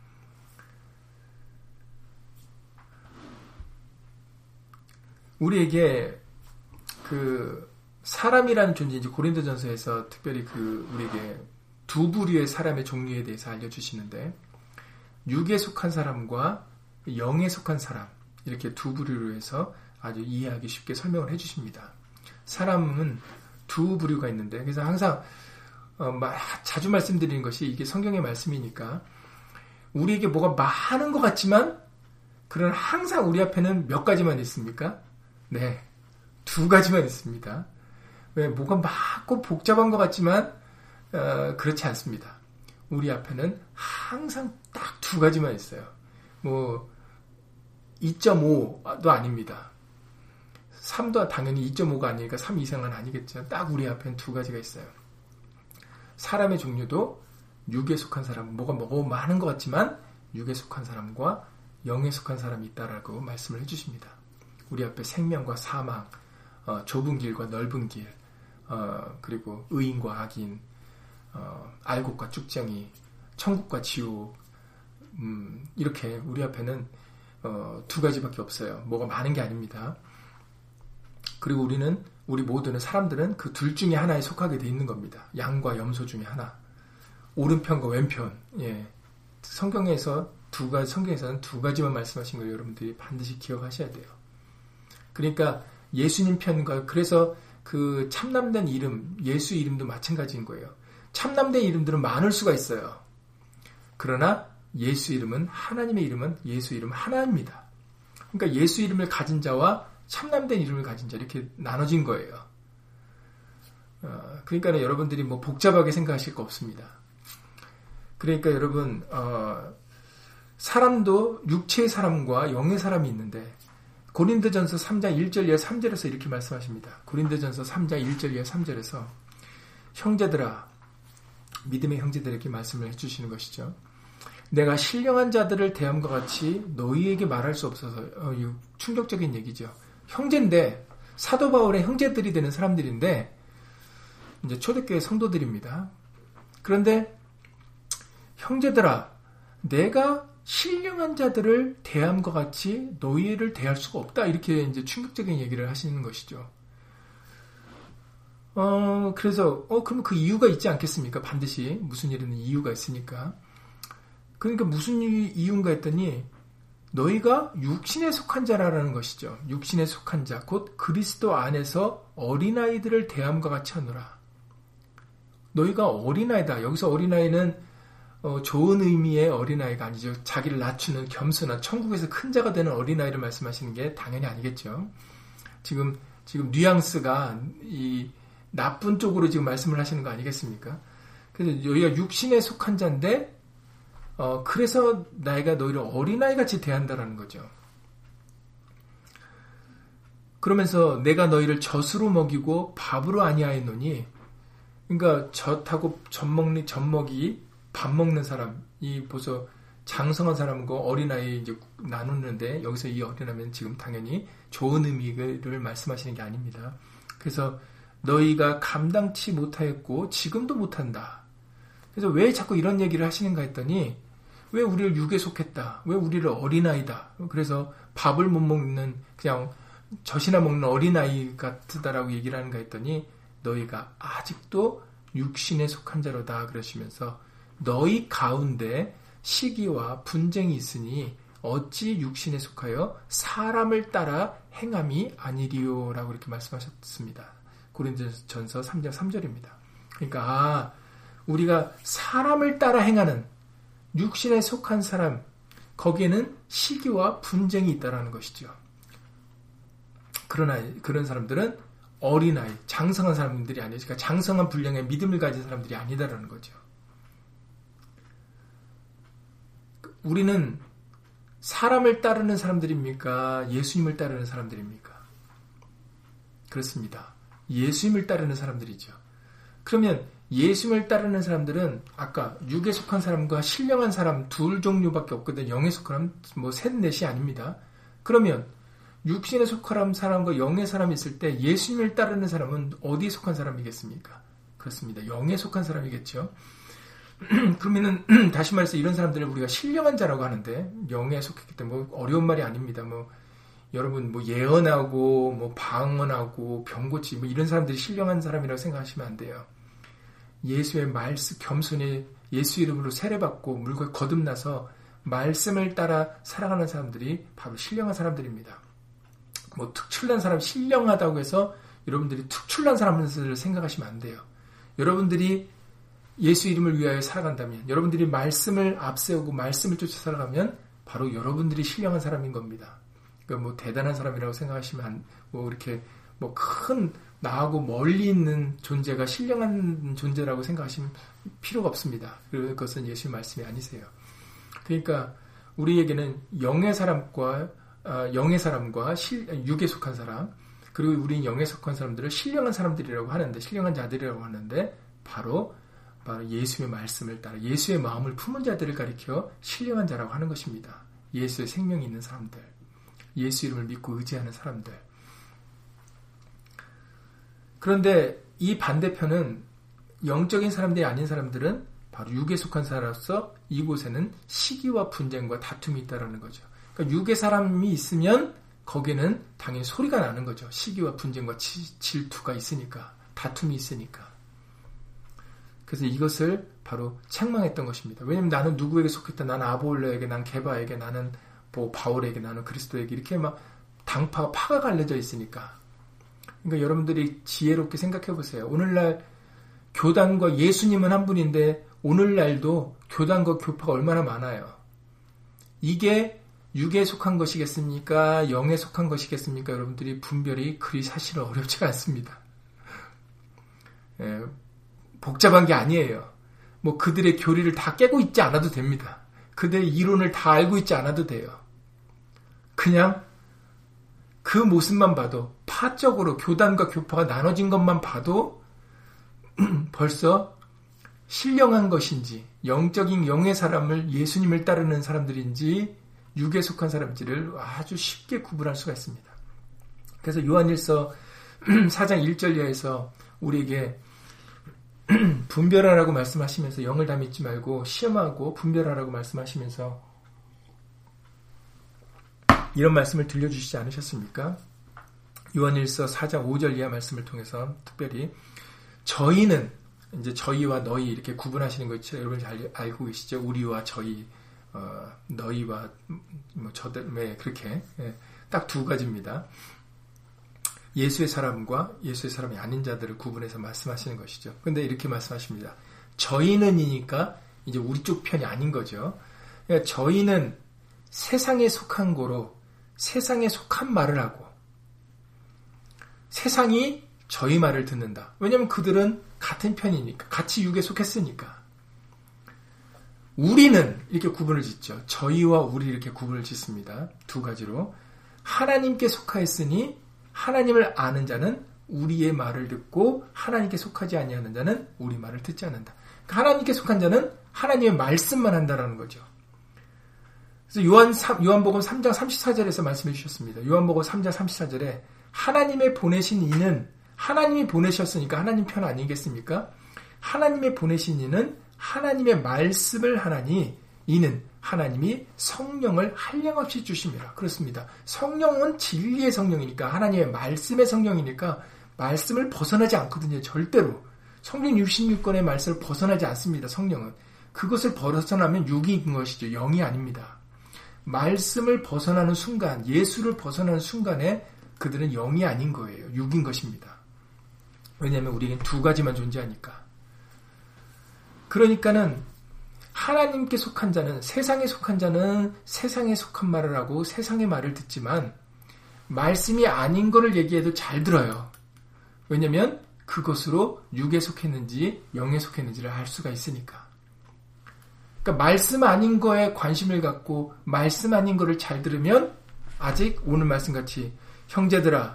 우리에게 그 사람이라는 존재, 이제 고린도전서에서 특별히 그 우리에게 두 부류의 사람의 종류에 대해서 알려주시는데, 육에 속한 사람과 영에 속한 사람, 이렇게 두 부류로 해서 아주 이해하기 쉽게 설명을 해주십니다. 사람은 두 부류가 있는데, 그래서 항상 어, 자주 말씀드리는 것이, 이게 성경의 말씀이니까 우리에게 뭐가 많은 것 같지만 그러나 항상 우리 앞에는 몇 가지만 있습니까? 네, 두 가지만 있습니다. 왜 뭐가 막 복잡한 것 같지만 어, 그렇지 않습니다. 우리 앞에는 항상 딱 두 가지만 있어요. 뭐 이 점 오도 아닙니다. 삼도 당연히 이 점 오가 아니니까 삼 이상은 아니겠죠. 딱 우리 앞에는 두 가지가 있어요. 사람의 종류도 육에 속한 사람, 뭐가 뭐 많은 것 같지만 육에 속한 사람과 영에 속한 사람이 있다라고 말씀을 해주십니다. 우리 앞에 생명과 사망, 어, 좁은 길과 넓은 길, 어, 그리고 의인과 악인, 어, 알곡과 쭉정이, 천국과 지옥, 음, 이렇게 우리 앞에는 어, 두 가지밖에 없어요. 뭐가 많은 게 아닙니다. 그리고 우리는 우리 모두는 사람들은 그 둘 중에 하나에 속하게 돼 있는 겁니다. 양과 염소 중에 하나. 오른편과 왼편. 예. 성경에서 두 가지 성경에서는 두 가지만 말씀하신 걸 여러분들이 반드시 기억하셔야 돼요. 그러니까 예수님 편과 그래서 그 참남된 이름, 예수 이름도 마찬가지인 거예요. 참남된 이름들은 많을 수가 있어요. 그러나 예수 이름은 하나님의 이름은 예수 이름 하나입니다. 그러니까 예수 이름을 가진 자와 참남된 이름을 가진 자 이렇게 나눠진 거예요. 어, 그러니까 여러분들이 뭐 복잡하게 생각하실 거 없습니다. 그러니까 여러분 어, 사람도 육체의 사람과 영의 사람이 있는데 고린도전서 삼 장 일 절 이하 삼 절에서 이렇게 말씀하십니다. 고린도전서 삼 장 일 절 이하 삼 절에서 형제들아 믿음의 형제들에게 말씀을 해주시는 것이죠. 내가 신령한 자들을 대함과 같이 너희에게 말할 수 없어서 어, 충격적인 얘기죠. 형제인데 사도 바울의 형제들이 되는 사람들인데 이제 초대교회 성도들입니다. 그런데 형제들아 내가 신령한 자들을 대함과 같이 너희를 대할 수가 없다. 이렇게 이제 충격적인 얘기를 하시는 것이죠. 어, 그래서, 어, 그럼 그 이유가 있지 않겠습니까? 반드시. 무슨 일은 이유가 있으니까. 그러니까 무슨 이유인가 했더니, 너희가 육신에 속한 자라는 것이죠. 육신에 속한 자, 곧 그리스도 안에서 어린아이들을 대함과 같이 하노라. 너희가 어린아이다. 여기서 어린아이는 어, 좋은 의미의 어린아이가 아니죠. 자기를 낮추는 겸손한 천국에서 큰 자가 되는 어린아이를 말씀하시는 게 당연히 아니겠죠. 지금 지금 뉘앙스가 이 나쁜 쪽으로 지금 말씀을 하시는 거 아니겠습니까? 그래서 너희가 육신에 속한 자인데 어, 그래서 나이가 너희를 어린아이 같이 대한다라는 거죠. 그러면서 내가 너희를 젖으로 먹이고 밥으로 아니하였노니, 그러니까 젖하고 젖 먹는 젖 먹이 밥 먹는 사람, 이 벌써 장성한 사람과 어린아이 이제 나누는데 여기서 이 어린아이는 지금 당연히 좋은 의미를 말씀하시는 게 아닙니다. 그래서 너희가 감당치 못하였고 지금도 못한다. 그래서 왜 자꾸 이런 얘기를 하시는가 했더니 왜 우리를 육에 속했다. 왜 우리를 어린아이다. 그래서 밥을 못 먹는 그냥 젖이나 먹는 어린아이 같다라고 얘기를 하는가 했더니 너희가 아직도 육신에 속한 자로다 그러시면서 너희 가운데 시기와 분쟁이 있으니 어찌 육신에 속하여 사람을 따라 행함이 아니리요 라고 이렇게 말씀하셨습니다. 고린도전서 삼 장 삼 절입니다. 그러니까 아, 우리가 사람을 따라 행하는 육신에 속한 사람, 거기에는 시기와 분쟁이 있다라는 것이죠. 그러나 그런 사람들은 어린아이, 장성한 사람들이 아니죠. 그러니까 장성한 분량의 믿음을 가진 사람들이 아니다라는 거죠. 우리는 사람을 따르는 사람들입니까? 예수님을 따르는 사람들입니까? 그렇습니다. 예수님을 따르는 사람들이죠. 그러면 예수님을 따르는 사람들은 아까 육에 속한 사람과 신령한 사람 둘 종류밖에 없거든요. 영에 속한 사람 뭐 셋, 넷이 아닙니다. 그러면 육신에 속한 사람과 영의 사람이 있을 때 예수님을 따르는 사람은 어디에 속한 사람이겠습니까? 그렇습니다. 영에 속한 사람이겠죠. 그러면은 다시 말해서 이런 사람들을 우리가 신령한 자라고 하는데 영에 속했기 때문에 뭐 어려운 말이 아닙니다. 뭐 여러분 뭐 예언하고 뭐 방언하고 병고치 뭐 이런 사람들이 신령한 사람이라고 생각하시면 안 돼요. 예수의 말씀 겸손히 예수 이름으로 세례받고 물과 거듭나서 말씀을 따라 살아가는 사람들이 바로 신령한 사람들입니다. 뭐 특출난 사람, 신령하다고 해서 여러분들이 특출난 사람을 생각하시면 안 돼요. 여러분들이 예수 이름을 위하여 살아간다면, 여러분들이 말씀을 앞세우고 말씀을 쫓아 살아가면 바로 여러분들이 신령한 사람인 겁니다. 그러니까 뭐 대단한 사람이라고 생각하시면 안, 뭐 이렇게 뭐 큰 나하고 멀리 있는 존재가 신령한 존재라고 생각하시면 필요가 없습니다. 그것은 예수의 말씀이 아니세요. 그러니까 우리에게는 영의 사람과 어, 영의 사람과 실, 육에 속한 사람, 그리고 우리는 영에 속한 사람들을 신령한 사람들이라고 하는데, 신령한 자들이라고 하는데, 바로 바로 예수의 말씀을 따라 예수의 마음을 품은 자들을 가리켜 신령한 자라고 하는 것입니다. 예수의 생명이 있는 사람들, 예수 이름을 믿고 의지하는 사람들. 그런데 이 반대편은 영적인 사람들이 아닌 사람들은 바로 육에 속한 사람으로서 이곳에는 시기와 분쟁과 다툼이 있다는 거죠. 그러니까 육의 사람이 있으면 거기에는 당연히 소리가 나는 거죠. 시기와 분쟁과 지, 질투가 있으니까, 다툼이 있으니까. 그래서 이것을 바로 책망했던 것입니다. 왜냐하면 나는 누구에게 속했다. 나는 아볼로에게, 나는 게바에게, 나는 뭐 바울에게, 나는 그리스도에게 이렇게 막 당파가 파가 갈려져 있으니까. 그러니까 여러분들이 지혜롭게 생각해 보세요. 오늘날 교단과 예수님은 한 분인데 오늘날도 교단과 교파가 얼마나 많아요. 이게 육에 속한 것이겠습니까? 영에 속한 것이겠습니까? 여러분들이 분별이 그리 사실은 어렵지가 않습니다. 예, 복잡한 게 아니에요. 뭐 그들의 교리를 다 깨고 있지 않아도 됩니다. 그들의 이론을 다 알고 있지 않아도 돼요. 그냥 그 모습만 봐도, 파적으로 교단과 교파가 나눠진 것만 봐도 벌써 신령한 것인지, 영적인 영의 사람을, 예수님을 따르는 사람들인지, 육에 속한 사람들을 아주 쉽게 구분할 수가 있습니다. 그래서 요한일서 사 장 일 절 이하에서 우리에게 분별하라고 말씀하시면서, 영을 다 믿지 말고 시험하고 분별하라고 말씀하시면서 이런 말씀을 들려주시지 않으셨습니까? 요한일서 사 장 오 절 이하 말씀을 통해서 특별히 저희는, 이제 저희와 너희 이렇게 구분하시는 거 여러분 잘 알고 계시죠? 우리와 저희, 어, 너희와 뭐 저들, 네, 그렇게 예, 딱 두 가지입니다. 예수의 사람과 예수의 사람이 아닌 자들을 구분해서 말씀하시는 것이죠. 근데 이렇게 말씀하십니다. 저희는이니까 이제 우리 쪽 편이 아닌 거죠. 그러니까 저희는 세상에 속한 거로 세상에 속한 말을 하고 세상이 저희 말을 듣는다. 왜냐하면 그들은 같은 편이니까, 같이 육에 속했으니까. 우리는 이렇게 구분을 짓죠. 저희와 우리 이렇게 구분을 짓습니다. 두 가지로. 하나님께 속하였으니 하나님을 아는 자는 우리의 말을 듣고 하나님께 속하지 아니하는 자는 우리 말을 듣지 않는다. 그러니까 하나님께 속한 자는 하나님의 말씀만 한다라는 거죠. 그래서 요한, 요한복음 삼 장 삼십사 절에서 말씀해 주셨습니다. 요한복음 삼 장 삼십사 절에 하나님의 보내신 이는, 하나님이 보내셨으니까 하나님 편 아니겠습니까? 하나님의 보내신 이는 하나님의 말씀을 하나니 이는 하나님이 성령을 한량없이 주심이라. 그렇습니다. 성령은 진리의 성령이니까, 하나님의 말씀의 성령이니까 말씀을 벗어나지 않거든요. 절대로. 성경 육십육 권의 말씀을 벗어나지 않습니다. 성령은. 그것을 벗어나면 육인 것이죠. 영이 아닙니다. 말씀을 벗어나는 순간, 예수를 벗어나는 순간에 그들은 영이 아닌 거예요. 육인 것입니다. 왜냐하면 우리에겐 두 가지만 존재하니까. 그러니까는 하나님께 속한 자는, 세상에 속한 자는 세상에 속한 말을 하고 세상의 말을 듣지만 말씀이 아닌 거를 얘기해도 잘 들어요. 왜냐하면 그것으로 육에 속했는지 영에 속했는지를 알 수가 있으니까. 그러니까 말씀 아닌 거에 관심을 갖고 말씀 아닌 거를 잘 들으면 아직 오늘 말씀같이 형제들아,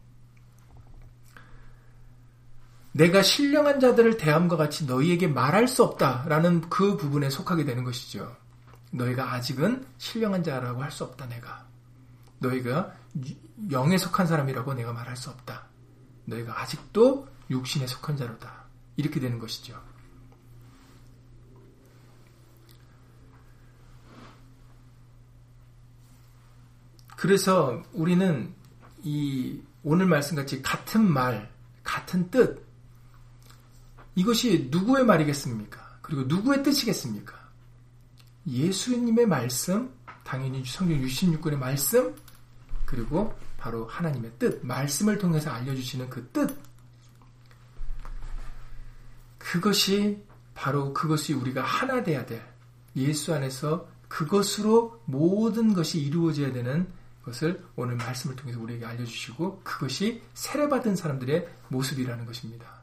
내가 신령한 자들을 대함과 같이 너희에게 말할 수 없다라는 그 부분에 속하게 되는 것이죠. 너희가 아직은 신령한 자라고 할 수 없다. 내가 너희가 영에 속한 사람이라고 내가 말할 수 없다. 너희가 아직도 육신에 속한 자로다. 이렇게 되는 것이죠. 그래서 우리는 이 오늘 말씀같이 같은 말, 같은 뜻, 이것이 누구의 말이겠습니까? 그리고 누구의 뜻이겠습니까? 예수님의 말씀, 당연히 성경 육십육 권의 말씀, 그리고 바로 하나님의 뜻, 말씀을 통해서 알려주시는 그 뜻, 그것이 바로 그것이 우리가 하나 돼야 될, 예수 안에서 그것으로 모든 것이 이루어져야 되는 것을 오늘 말씀을 통해서 우리에게 알려주시고 그것이 세례받은 사람들의 모습이라는 것입니다.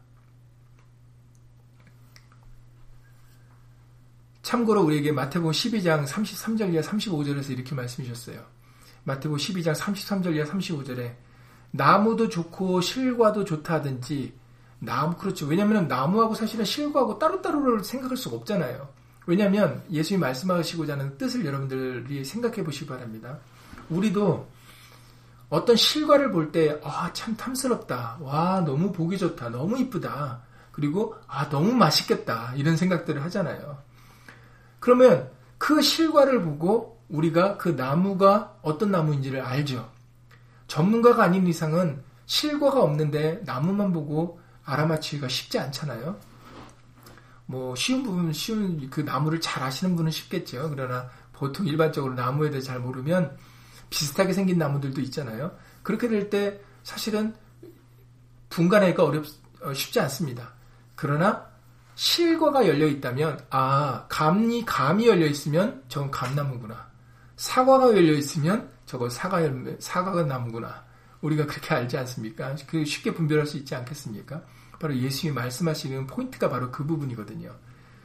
참고로 우리에게 마태복음 십이 장 삼십삼 절 이하 삼십오 절에서 이렇게 말씀해 주셨어요. 마태복음 십이 장 삼십삼 절 이하 삼십오 절에 나무도 좋고 실과도 좋다 하든지 나무 그렇죠. 왜냐하면 나무하고 사실은 실과하고 따로따로를 생각할 수가 없잖아요. 왜냐하면 예수님이 말씀하시고자 하는 뜻을 여러분들이 생각해 보시기 바랍니다. 우리도 어떤 실과를 볼 때 아, 참 탐스럽다. 와, 너무 보기 좋다. 너무 이쁘다. 그리고 아, 너무 맛있겠다. 이런 생각들을 하잖아요. 그러면 그 실과를 보고 우리가 그 나무가 어떤 나무인지를 알죠. 전문가가 아닌 이상은 실과가 없는데 나무만 보고 알아맞히기가 쉽지 않잖아요. 뭐 쉬운 부분, 쉬운 그 나무를 잘 아시는 분은 쉽겠죠. 그러나 보통 일반적으로 나무에 대해 잘 모르면 비슷하게 생긴 나무들도 있잖아요. 그렇게 될 때 사실은 분간하기가 어렵, 쉽지 않습니다. 그러나 실과가 열려 있다면 아, 감이 감이 열려 있으면 저건 감나무구나. 사과가 열려 있으면 저건 사과 사과가 나무구나. 우리가 그렇게 알지 않습니까? 그 쉽게 분별할 수 있지 않겠습니까? 바로 예수님이 말씀하시는 포인트가 바로 그 부분이거든요.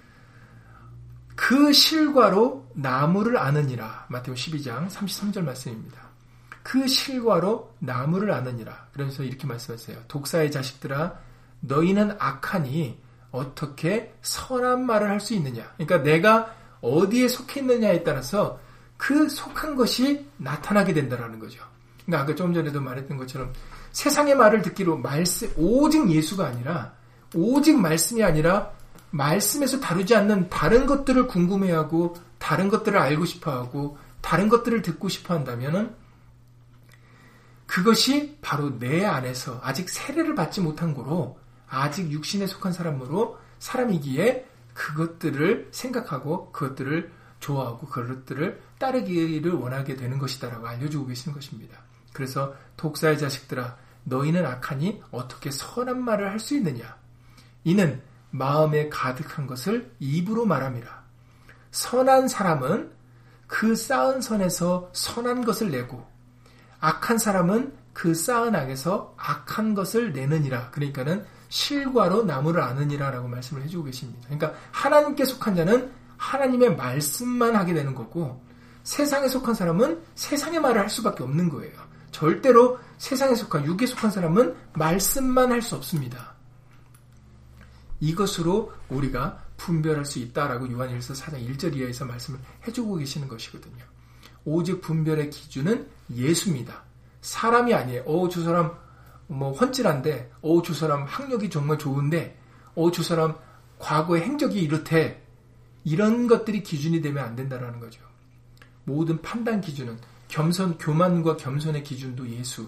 그 실과로 나무를 아느니라. 마태복음 십이 장 삼십삼 절 말씀입니다. 그 실과로 나무를 아느니라. 그러면서 이렇게 말씀하세요. 독사의 자식들아, 너희는 악하니 어떻게 선한 말을 할 수 있느냐. 그러니까 내가 어디에 속해 있느냐에 따라서 그 속한 것이 나타나게 된다는 거죠. 그러니까 아까 조금 전에도 말했던 것처럼 세상의 말을 듣기로 말씀, 오직 예수가 아니라 오직 말씀이 아니라 말씀에서 다루지 않는 다른 것들을 궁금해하고 다른 것들을 알고 싶어하고 다른 것들을 듣고 싶어한다면은 그것이 바로 내 안에서 아직 세례를 받지 못한 거로 아직 육신에 속한 사람으로 사람이기에 그것들을 생각하고 그것들을 좋아하고 그것들을 따르기를 원하게 되는 것이다라고 알려주고 계시는 것입니다. 그래서 독사의 자식들아, 너희는 악하니 어떻게 선한 말을 할 수 있느냐. 이는 마음에 가득한 것을 입으로 말함이라. 선한 사람은 그 쌓은 선에서 선한 것을 내고 악한 사람은 그 쌓은 악에서 악한 것을 내느니라. 그러니까는 실과로 나무를 아느니라 라고 말씀을 해주고 계십니다. 그러니까 하나님께 속한 자는 하나님의 말씀만 하게 되는 거고 세상에 속한 사람은 세상의 말을 할 수밖에 없는 거예요. 절대로 세상에 속한 육에 속한 사람은 말씀만 할 수 없습니다. 이것으로 우리가 분별할 수 있다라고 요한일서 사 장 일 절 이하에서 말씀을 해주고 계시는 것이거든요. 오직 분별의 기준은 예수입니다. 사람이 아니에요. 어, 저 사람 뭐 훤질한데, 어, 저 사람 학력이 정말 좋은데, 어, 저 사람 과거의 행적이 이렇대. 이런 것들이 기준이 되면 안 된다는 거죠. 모든 판단 기준은 겸손, 교만과 겸손의 기준도 예수.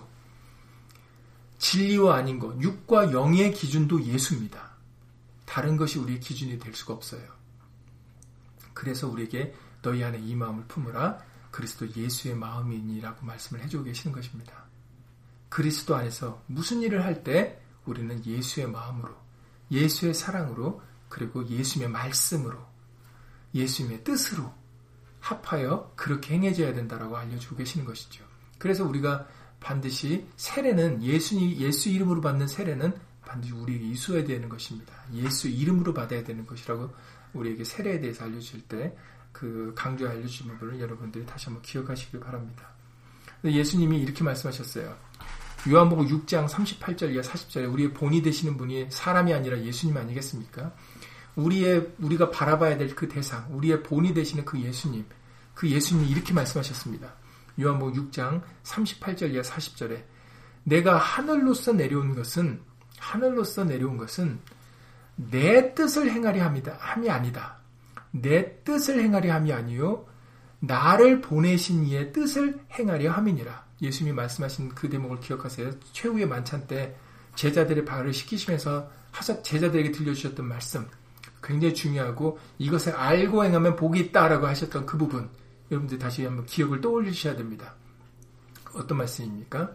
진리와 아닌 것, 육과 영의 기준도 예수입니다. 다른 것이 우리의 기준이 될 수가 없어요. 그래서 우리에게 너희 안에 이 마음을 품으라. 그리스도 예수의 마음이니라고 말씀을 해주고 계시는 것입니다. 그리스도 안에서 무슨 일을 할 때 우리는 예수의 마음으로, 예수의 사랑으로, 그리고 예수님의 말씀으로, 예수님의 뜻으로 합하여 그렇게 행해져야 된다라고 알려주고 계시는 것이죠. 그래서 우리가 반드시 세례는 예수, 예수 이름으로 받는 세례는 반드시 우리에게 이수해야 되는 것입니다. 예수 이름으로 받아야 되는 것이라고 우리에게 세례에 대해서 알려줄 때 그 강조해 알려주신 부분을 여러분들이 다시 한번 기억하시길 바랍니다. 예수님이 이렇게 말씀하셨어요. 요한복음 육 장 삼십팔 절 이하 사십 절에 우리의 본이 되시는 분이 사람이 아니라 예수님 아니겠습니까? 우리의 우리가 바라봐야 될 그 대상, 우리의 본이 되시는 그 예수님, 그 예수님이 이렇게 말씀하셨습니다. 요한복음 육 장 삼십팔 절 이하 사십 절에 내가 하늘로서 내려온 것은 하늘로서 내려온 것은 내 뜻을 행하려 함이다, 함이 아니다. 내 뜻을 행하려 함이 아니요 나를 보내신 이의 뜻을 행하려 함이니라. 예수님이 말씀하신 그 대목을 기억하세요. 최후의 만찬 때 제자들의 발을 씻기시면서 하사 제자들에게 들려주셨던 말씀 굉장히 중요하고 이것을 알고 행하면 복이 있다라고 하셨던 그 부분 여러분들 다시 한번 기억을 떠올리셔야 됩니다. 어떤 말씀입니까?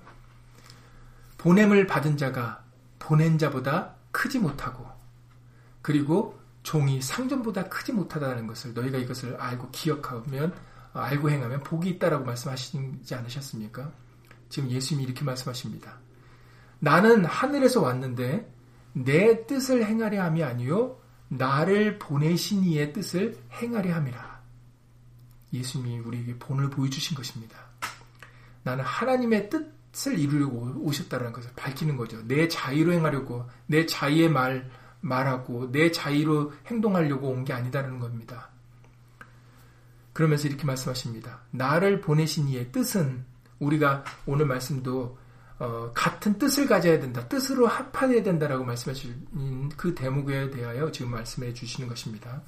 보냄을 받은 자가 보낸 자보다 크지 못하고 그리고 종이 상전보다 크지 못하다는 것을 너희가 이것을 알고 기억하면 알고 행하면 복이 있다라고 말씀하시지 않으셨습니까? 지금 예수님이 이렇게 말씀하십니다. 나는 하늘에서 왔는데 내 뜻을 행하려 함이 아니요 나를 보내신 이의 뜻을 행하려 함이라. 예수님이 우리에게 본을 보여주신 것입니다. 나는 하나님의 뜻을 이루려고 오셨다는 것을 밝히는 거죠. 내 자의로 행하려고, 내 자의의 말, 말하고, 내 자의로 행동하려고 온 게 아니다라는 겁니다. 그러면서 이렇게 말씀하십니다. 나를 보내신 이의 뜻은, 우리가 오늘 말씀도 어, 같은 뜻을 가져야 된다. 뜻으로 합하여야 된다라고 말씀하신 그 대목에 대하여 지금 말씀해 주시는 것입니다.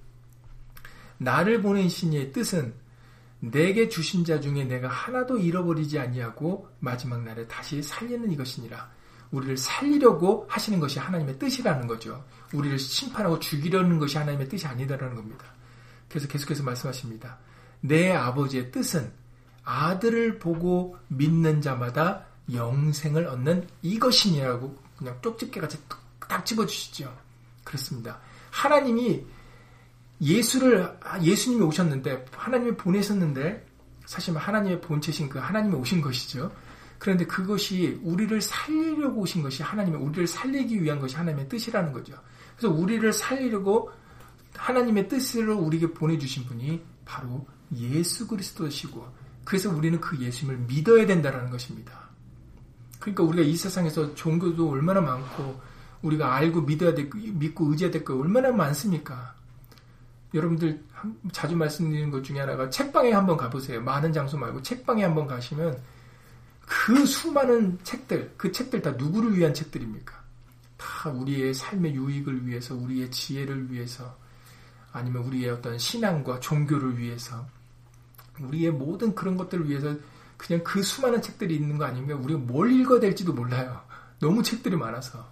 나를 보내신 이의 뜻은 내게 주신 자 중에 내가 하나도 잃어버리지 아니하고 마지막 날에 다시 살리는 이것이니라. 우리를 살리려고 하시는 것이 하나님의 뜻이라는 거죠. 우리를 심판하고 죽이려는 것이 하나님의 뜻이 아니다라는 겁니다. 그래서 계속해서 말씀하십니다. 내 아버지의 뜻은 아들을 보고 믿는 자마다 영생을 얻는 이것이니라고 그냥 쪽집게같이 딱 집어주시죠. 그렇습니다. 하나님이 예수를, 예수님이 오셨는데, 하나님이 보내셨는데, 사실 하나님의 본체신 그 하나님이 오신 것이죠. 그런데 그것이 우리를 살리려고 오신 것이 하나님의, 우리를 살리기 위한 것이 하나님의 뜻이라는 거죠. 그래서 우리를 살리려고 하나님의 뜻으로 우리에게 보내주신 분이 바로 예수 그리스도시고, 그래서 우리는 그 예수님을 믿어야 된다는 것입니다. 그러니까 우리가 이 세상에서 종교도 얼마나 많고, 우리가 알고 믿어야 될, 믿고 의지해야 될 거 얼마나 많습니까? 여러분들 자주 말씀드리는 것 중에 하나가 책방에 한번 가보세요. 많은 장소 말고 책방에 한번 가시면 그 수많은 책들, 그 책들 다 누구를 위한 책들입니까? 다 우리의 삶의 유익을 위해서, 우리의 지혜를 위해서, 아니면 우리의 어떤 신앙과 종교를 위해서, 우리의 모든 그런 것들을 위해서 그냥 그 수많은 책들이 있는 거 아니면 우리가 뭘 읽어야 될지도 몰라요. 너무 책들이 많아서.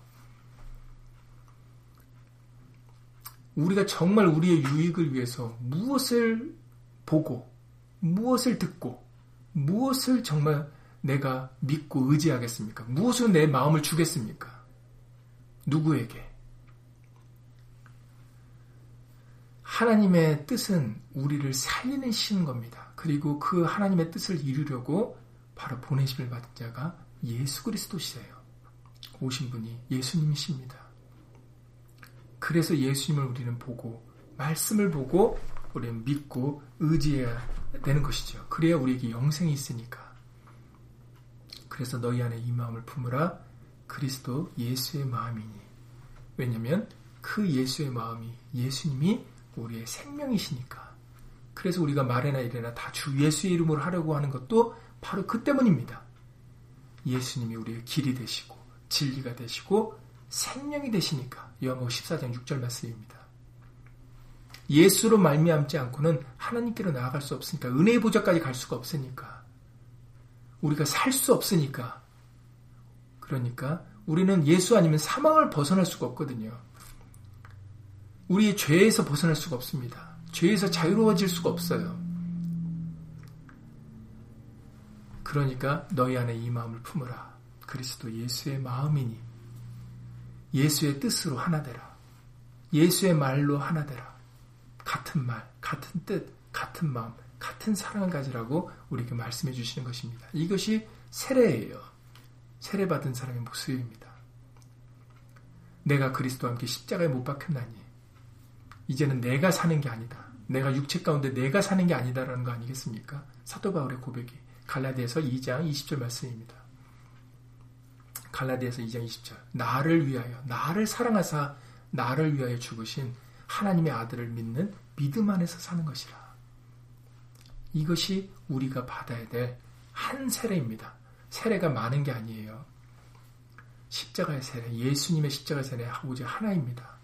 우리가 정말 우리의 유익을 위해서 무엇을 보고, 무엇을 듣고, 무엇을 정말 내가 믿고 의지하겠습니까? 무엇으로 내 마음을 주겠습니까? 누구에게? 하나님의 뜻은 우리를 살리는 시는 겁니다. 그리고 그 하나님의 뜻을 이루려고 바로 보내심을 받은 자가 예수 그리스도시세요. 오신 분이 예수님이십니다. 그래서 예수님을 우리는 보고, 말씀을 보고 우리는 믿고 의지해야 되는 것이죠. 그래야 우리에게 영생이 있으니까. 그래서 너희 안에 이 마음을 품으라. 그리스도 예수의 마음이니. 왜냐하면 그 예수의 마음이, 예수님이 우리의 생명이시니까. 그래서 우리가 말이나 이래나 다 주 예수의 이름으로 하려고 하는 것도 바로 그 때문입니다. 예수님이 우리의 길이 되시고 진리가 되시고 생명이 되시니까. 요한복음 십사 장 육 절 말씀입니다. 예수로 말미암지 않고는 하나님께로 나아갈 수 없으니까, 은혜의 보좌까지 갈 수가 없으니까, 우리가 살 수 없으니까, 그러니까 우리는 예수 아니면 사망을 벗어날 수가 없거든요. 우리의 죄에서 벗어날 수가 없습니다. 죄에서 자유로워질 수가 없어요. 그러니까 너희 안에 이 마음을 품으라. 그리스도 예수의 마음이니. 예수의 뜻으로 하나 되라. 예수의 말로 하나 되라. 같은 말, 같은 뜻, 같은 마음, 같은 사랑을 가지라고 우리에게 말씀해 주시는 것입니다. 이것이 세례예요. 세례받은 사람의 모습입니다. 내가 그리스도와 함께 십자가에 못 박혔나니 이제는 내가 사는 게 아니다. 내가 육체 가운데 내가 사는 게 아니다라는 거 아니겠습니까? 사도 바울의 고백이 갈라디아서 이 장 이십 절 말씀입니다. 갈라디아서 이 장 이십 절. 나를 위하여, 나를 사랑하사 나를 위하여 죽으신 하나님의 아들을 믿는 믿음 안에서 사는 것이라. 이것이 우리가 받아야 될 한 세례입니다. 세례가 많은 게 아니에요. 십자가의 세례, 예수님의 십자가의 세례 오직 하나입니다.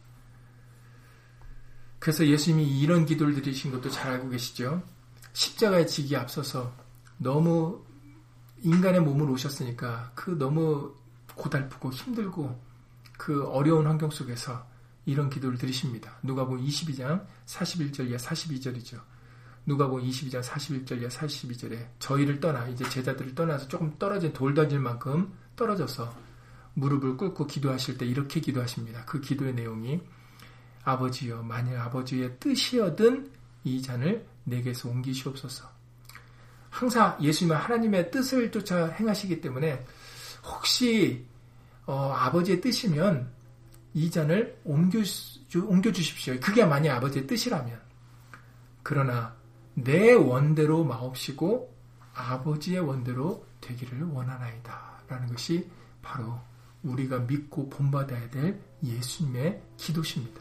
그래서 예수님이 이런 기도를 드리신 것도 잘 알고 계시죠? 십자가에 지기에 앞서서 너무 인간의 몸으로 오셨으니까 그 너무 고달프고 힘들고 그 어려운 환경 속에서 이런 기도를 드리십니다. 누가복음 이십이 장 사십일 절 이하 사십이 절이죠. 누가복음 이십이 장 사십일 절 이하 사십이 절에 저희를 떠나, 이제 제자들을 떠나서 조금 떨어진 돌 던질 만큼 떨어져서 무릎을 꿇고 기도하실 때 이렇게 기도하십니다. 그 기도의 내용이 아버지여 만일 아버지의 뜻이여든 이 잔을 내게서 옮기시옵소서. 항상 예수님은 하나님의 뜻을 쫓아 행하시기 때문에 혹시 어, 아버지의 뜻이면 이 잔을 옮겨, 옮겨주십시오. 그게 만약 아버지의 뜻이라면. 그러나 내 원대로 마옵시고 아버지의 원대로 되기를 원하나이다. 라는 것이 바로 우리가 믿고 본받아야 될 예수님의 기도십니다.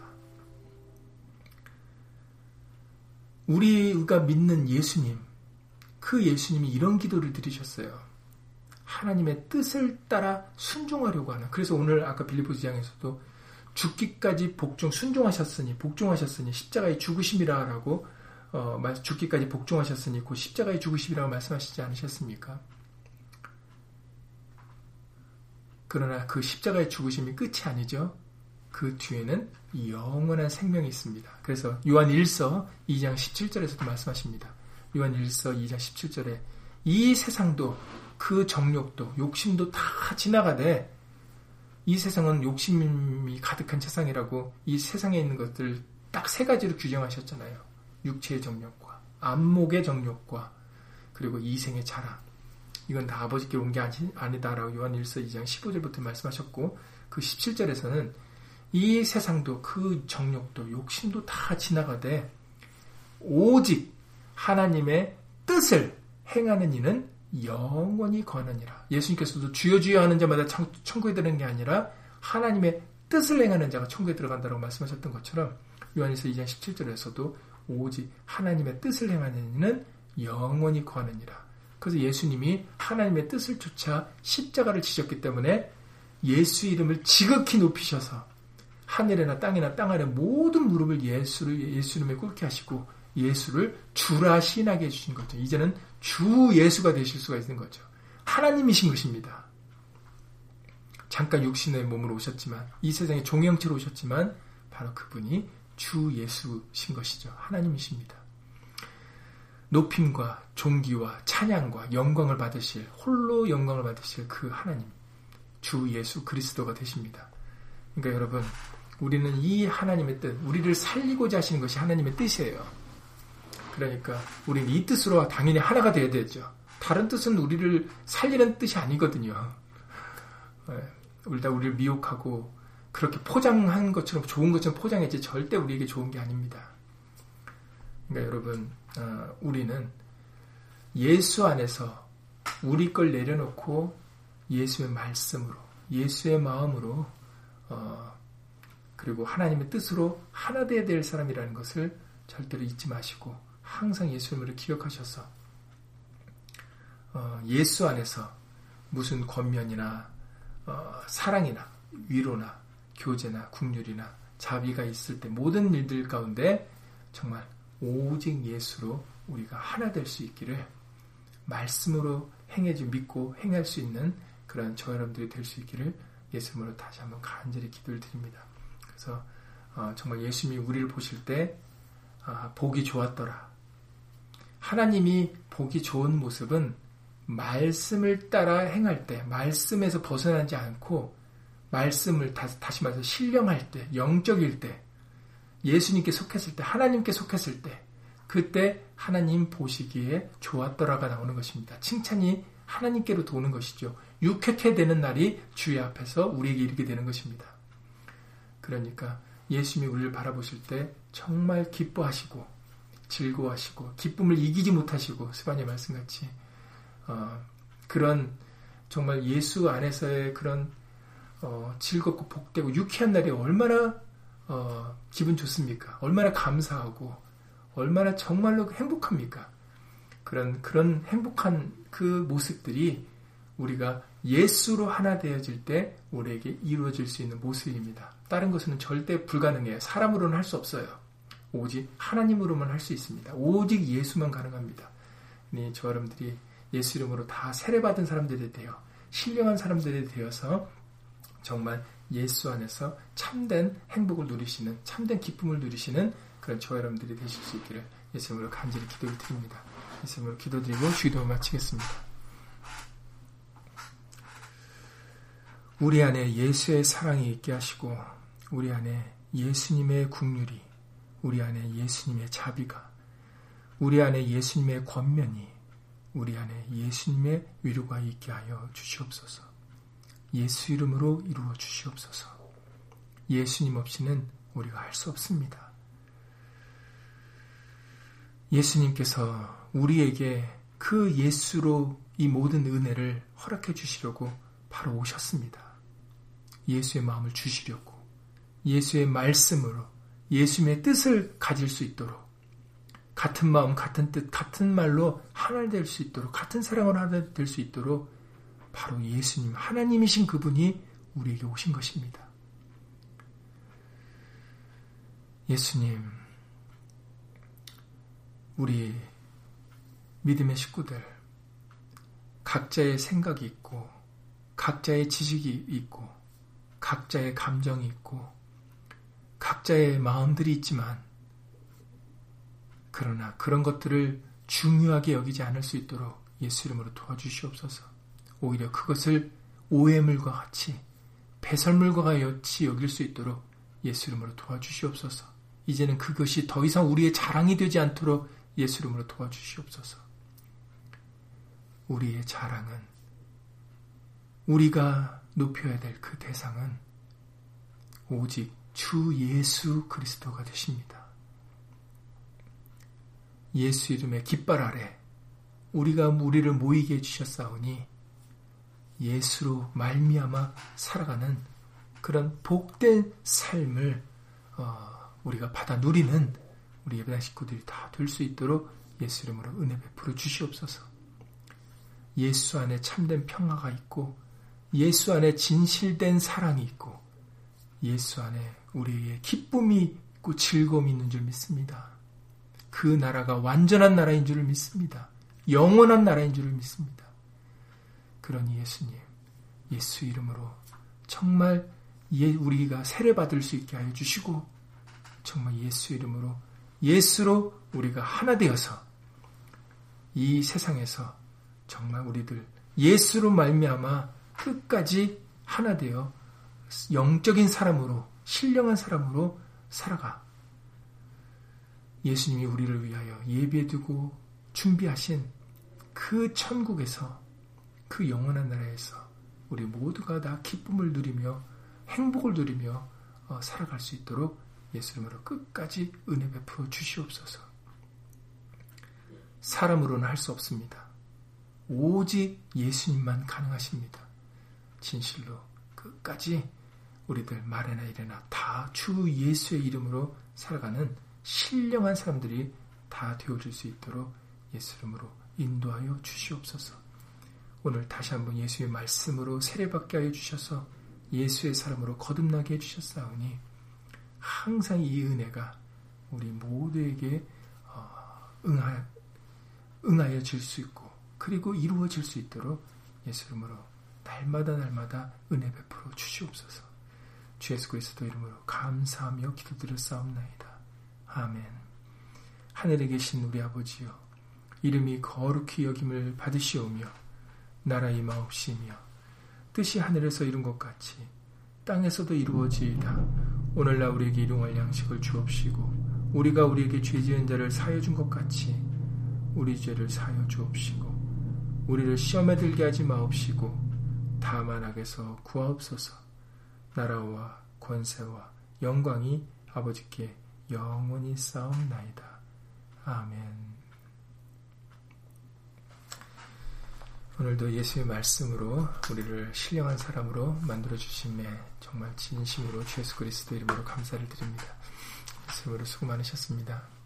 우리가 믿는 예수님, 그 예수님이 이런 기도를 드리셨어요. 하나님의 뜻을 따라 순종하려고 하는. 그래서 오늘 아까 빌립보서 이 장에서도 죽기까지 복종, 순종하셨으니, 복종하셨으니 십자가의 죽으심이라 라고 어, 죽기까지 복종하셨으니 그 십자가의 죽으심이라고 말씀하시지 않으셨습니까? 그러나 그 십자가의 죽으심이 끝이 아니죠. 그 뒤에는 영원한 생명이 있습니다. 그래서 요한 일서 이 장 십칠 절에서도 말씀하십니다. 요한 일서 이 장 십칠 절에 이 세상도 그 정욕도 욕심도 다 지나가되 이 세상은 욕심이 가득한 세상이라고 이 세상에 있는 것들 딱 세 가지로 규정하셨잖아요. 육체의 정욕과 안목의 정욕과 그리고 이생의 자랑. 이건 다 아버지께 온 게 아니다라고 요한 일서 이 장 십오 절부터 말씀하셨고 그 십칠 절에서는 이 세상도 그 정욕도 욕심도 다 지나가되 오직 하나님의 뜻을 행하는 이는 영원히 거하느니라. 예수님께서도 주여 주여 하는 자마다 천국에 들어가는 게 아니라 하나님의 뜻을 행하는 자가 천국에 들어간다고 말씀하셨던 것처럼 요한일서 이 장 십칠 절에서도 오직 하나님의 뜻을 행하는 이는 영원히 거하느니라. 그래서 예수님이 하나님의 뜻을 쫓아 십자가를 지셨기 때문에 예수 이름을 지극히 높이셔서 하늘이나 땅이나 땅 아래 모든 무릎을 예수를 예수 이름에 꿇게 하시고 예수를 주라 시인하게 해주신 거죠. 이제는 주 예수가 되실 수가 있는 거죠. 하나님이신 것입니다. 잠깐 육신의 몸으로 오셨지만 이 세상에 종형체로 오셨지만 바로 그분이 주 예수신 것이죠. 하나님이십니다. 높임과 존귀와 찬양과 영광을 받으실 홀로 영광을 받으실 그 하나님 주 예수 그리스도가 되십니다. 그러니까 여러분 우리는 이 하나님의 뜻 우리를 살리고자 하시는 것이 하나님의 뜻이에요. 그러니까 우리는 이 뜻으로 당연히 하나가 되어야 되죠. 다른 뜻은 우리를 살리는 뜻이 아니거든요. 우리가 우리를 미혹하고 그렇게 포장한 것처럼 좋은 것처럼 포장했지 절대 우리에게 좋은 게 아닙니다. 그러니까 여러분 어, 우리는 예수 안에서 우리 걸 내려놓고 예수의 말씀으로 예수의 마음으로 어, 그리고 하나님의 뜻으로 하나 되어야 될 사람이라는 것을 절대로 잊지 마시고 항상 예수 이름으로 기억하셔서 어, 예수 안에서 무슨 권면이나 어, 사랑이나 위로나 교제나 긍휼이나 자비가 있을 때 모든 일들 가운데 정말 오직 예수로 우리가 하나 될 수 있기를 말씀으로 행해지 믿고 행할 수 있는 그런 저 여러분들이 될 수 있기를 예수님으로 다시 한번 간절히 기도를 드립니다. 그래서 어, 정말 예수님이 우리를 보실 때 아, 보기 좋았더라. 하나님이 보기 좋은 모습은 말씀을 따라 행할 때 말씀에서 벗어나지 않고 말씀을 다, 다시 말해서 신령할 때 영적일 때 예수님께 속했을 때 하나님께 속했을 때 그때 하나님 보시기에 좋았더라가 나오는 것입니다. 칭찬이 하나님께로 도는 것이죠. 유쾌케 되는 날이 주의 앞에서 우리에게 이르게 되는 것입니다. 그러니까 예수님이 우리를 바라보실 때 정말 기뻐하시고 즐거워하시고 기쁨을 이기지 못하시고 스바냐 말씀같이 어, 그런 정말 예수 안에서의 그런 어, 즐겁고 복되고 유쾌한 날이 얼마나 어, 기분 좋습니까? 얼마나 감사하고 얼마나 정말로 행복합니까? 그런 그런 행복한 그 모습들이 우리가 예수로 하나 되어질 때 우리에게 이루어질 수 있는 모습입니다. 다른 것은 절대 불가능해요. 사람으로는 할 수 없어요. 오직 하나님으로만 할 수 있습니다. 오직 예수만 가능합니다. 네, 저 여러분들이 예수 이름으로 다 세례받은 사람들이 되어 신령한 사람들이 되어서 정말 예수 안에서 참된 행복을 누리시는 참된 기쁨을 누리시는 그런 저 여러분들이 되실 수 있기를 예수 이름으로 간절히 기도를 드립니다. 예수 이름으로 기도드리고 기도를 마치겠습니다. 우리 안에 예수의 사랑이 있게 하시고 우리 안에 예수님의 국률이, 우리 안에 예수님의 자비가, 우리 안에 예수님의 권면이, 우리 안에 예수님의 위로가 있게 하여 주시옵소서. 예수 이름으로 이루어 주시옵소서. 예수님 없이는 우리가 할 수 없습니다. 예수님께서 우리에게 그 예수로 이 모든 은혜를 허락해 주시려고 바로 오셨습니다. 예수의 마음을 주시려고, 예수의 말씀으로 예수님의 뜻을 가질 수 있도록, 같은 마음, 같은 뜻, 같은 말로 하나 될 수 있도록, 같은 사랑으로 하나 될 수 있도록 바로 예수님, 하나님이신 그분이 우리에게 오신 것입니다. 예수님, 우리 믿음의 식구들, 각자의 생각이 있고, 각자의 지식이 있고, 각자의 감정이 있고, 각자의 마음들이 있지만, 그러나 그런 것들을 중요하게 여기지 않을 수 있도록 예수 이름으로 도와주시옵소서. 오히려 그것을 오해물과 같이, 배설물과 같이 여길 수 있도록 예수 이름으로 도와주시옵소서. 이제는 그것이 더 이상 우리의 자랑이 되지 않도록 예수 이름으로 도와주시옵소서. 우리의 자랑은, 우리가 높여야 될 그 대상은 오직 주 예수 그리스도가 되십니다. 예수 이름의 깃발 아래 우리가 우리를 모이게 해주셨사오니 예수로 말미암아 살아가는 그런 복된 삶을 어, 우리가 받아 누리는 우리 예배당 식구들이 다 될 수 있도록 예수 이름으로 은혜 베풀어 주시옵소서. 예수 안에 참된 평화가 있고, 예수 안에 진실된 사랑이 있고, 예수 안에 우리의 기쁨이 있고 즐거움이 있는 줄 믿습니다. 그 나라가 완전한 나라인 줄 믿습니다. 영원한 나라인 줄 믿습니다. 그러니 예수님, 예수 이름으로 정말 우리가 세례받을 수 있게 하여 주시고, 정말 예수 이름으로, 예수로 우리가 하나 되어서 이 세상에서 정말 우리들 예수로 말미암아 끝까지 하나 되어 영적인 사람으로, 신령한 사람으로 살아가 예수님이 우리를 위하여 예비해두고 준비하신 그 천국에서, 그 영원한 나라에서 우리 모두가 다 기쁨을 누리며 행복을 누리며 어, 살아갈 수 있도록 예수 이름으로 끝까지 은혜 베풀어 주시옵소서. 사람으로는 할 수 없습니다. 오직 예수님만 가능하십니다. 진실로 끝까지 우리들 말에나 이래나 다 주 예수의 이름으로 살아가는 신령한 사람들이 다 되어줄 수 있도록 예수 이름으로 인도하여 주시옵소서. 오늘 다시 한번 예수의 말씀으로 세례받게 하여 주셔서 예수의 사람으로 거듭나게 해주셨사오니 항상 이 은혜가 우리 모두에게 응하, 응하여질 수 있고, 그리고 이루어질 수 있도록 예수 이름으로 날마다 날마다 은혜 베풀어 주시옵소서. 주 예수 그리스도 이름으로 감사하며 기도드렸사옵나이다. 아멘. 하늘에 계신 우리 아버지여, 이름이 거룩히 여김을 받으시오며 나라 임하옵시며 뜻이 하늘에서 이룬 것 같이 땅에서도 이루어지이다. 오늘날 우리에게 일용할 양식을 주옵시고, 우리가 우리에게 죄 지은 자를 사하여 준 것 같이 우리 죄를 사하여 주옵시고, 우리를 시험에 들게 하지 마옵시고 다만 악에서 구하옵소서. 나라와 권세와 영광이 아버지께 영원히 싸움나이다. 아멘. 오늘도 예수의 말씀으로 우리를 신령한 사람으로 만들어주심에 정말 진심으로 주 예수 그리스도 이름으로 감사를 드립니다. 예수 이름으로 수고 많으셨습니다.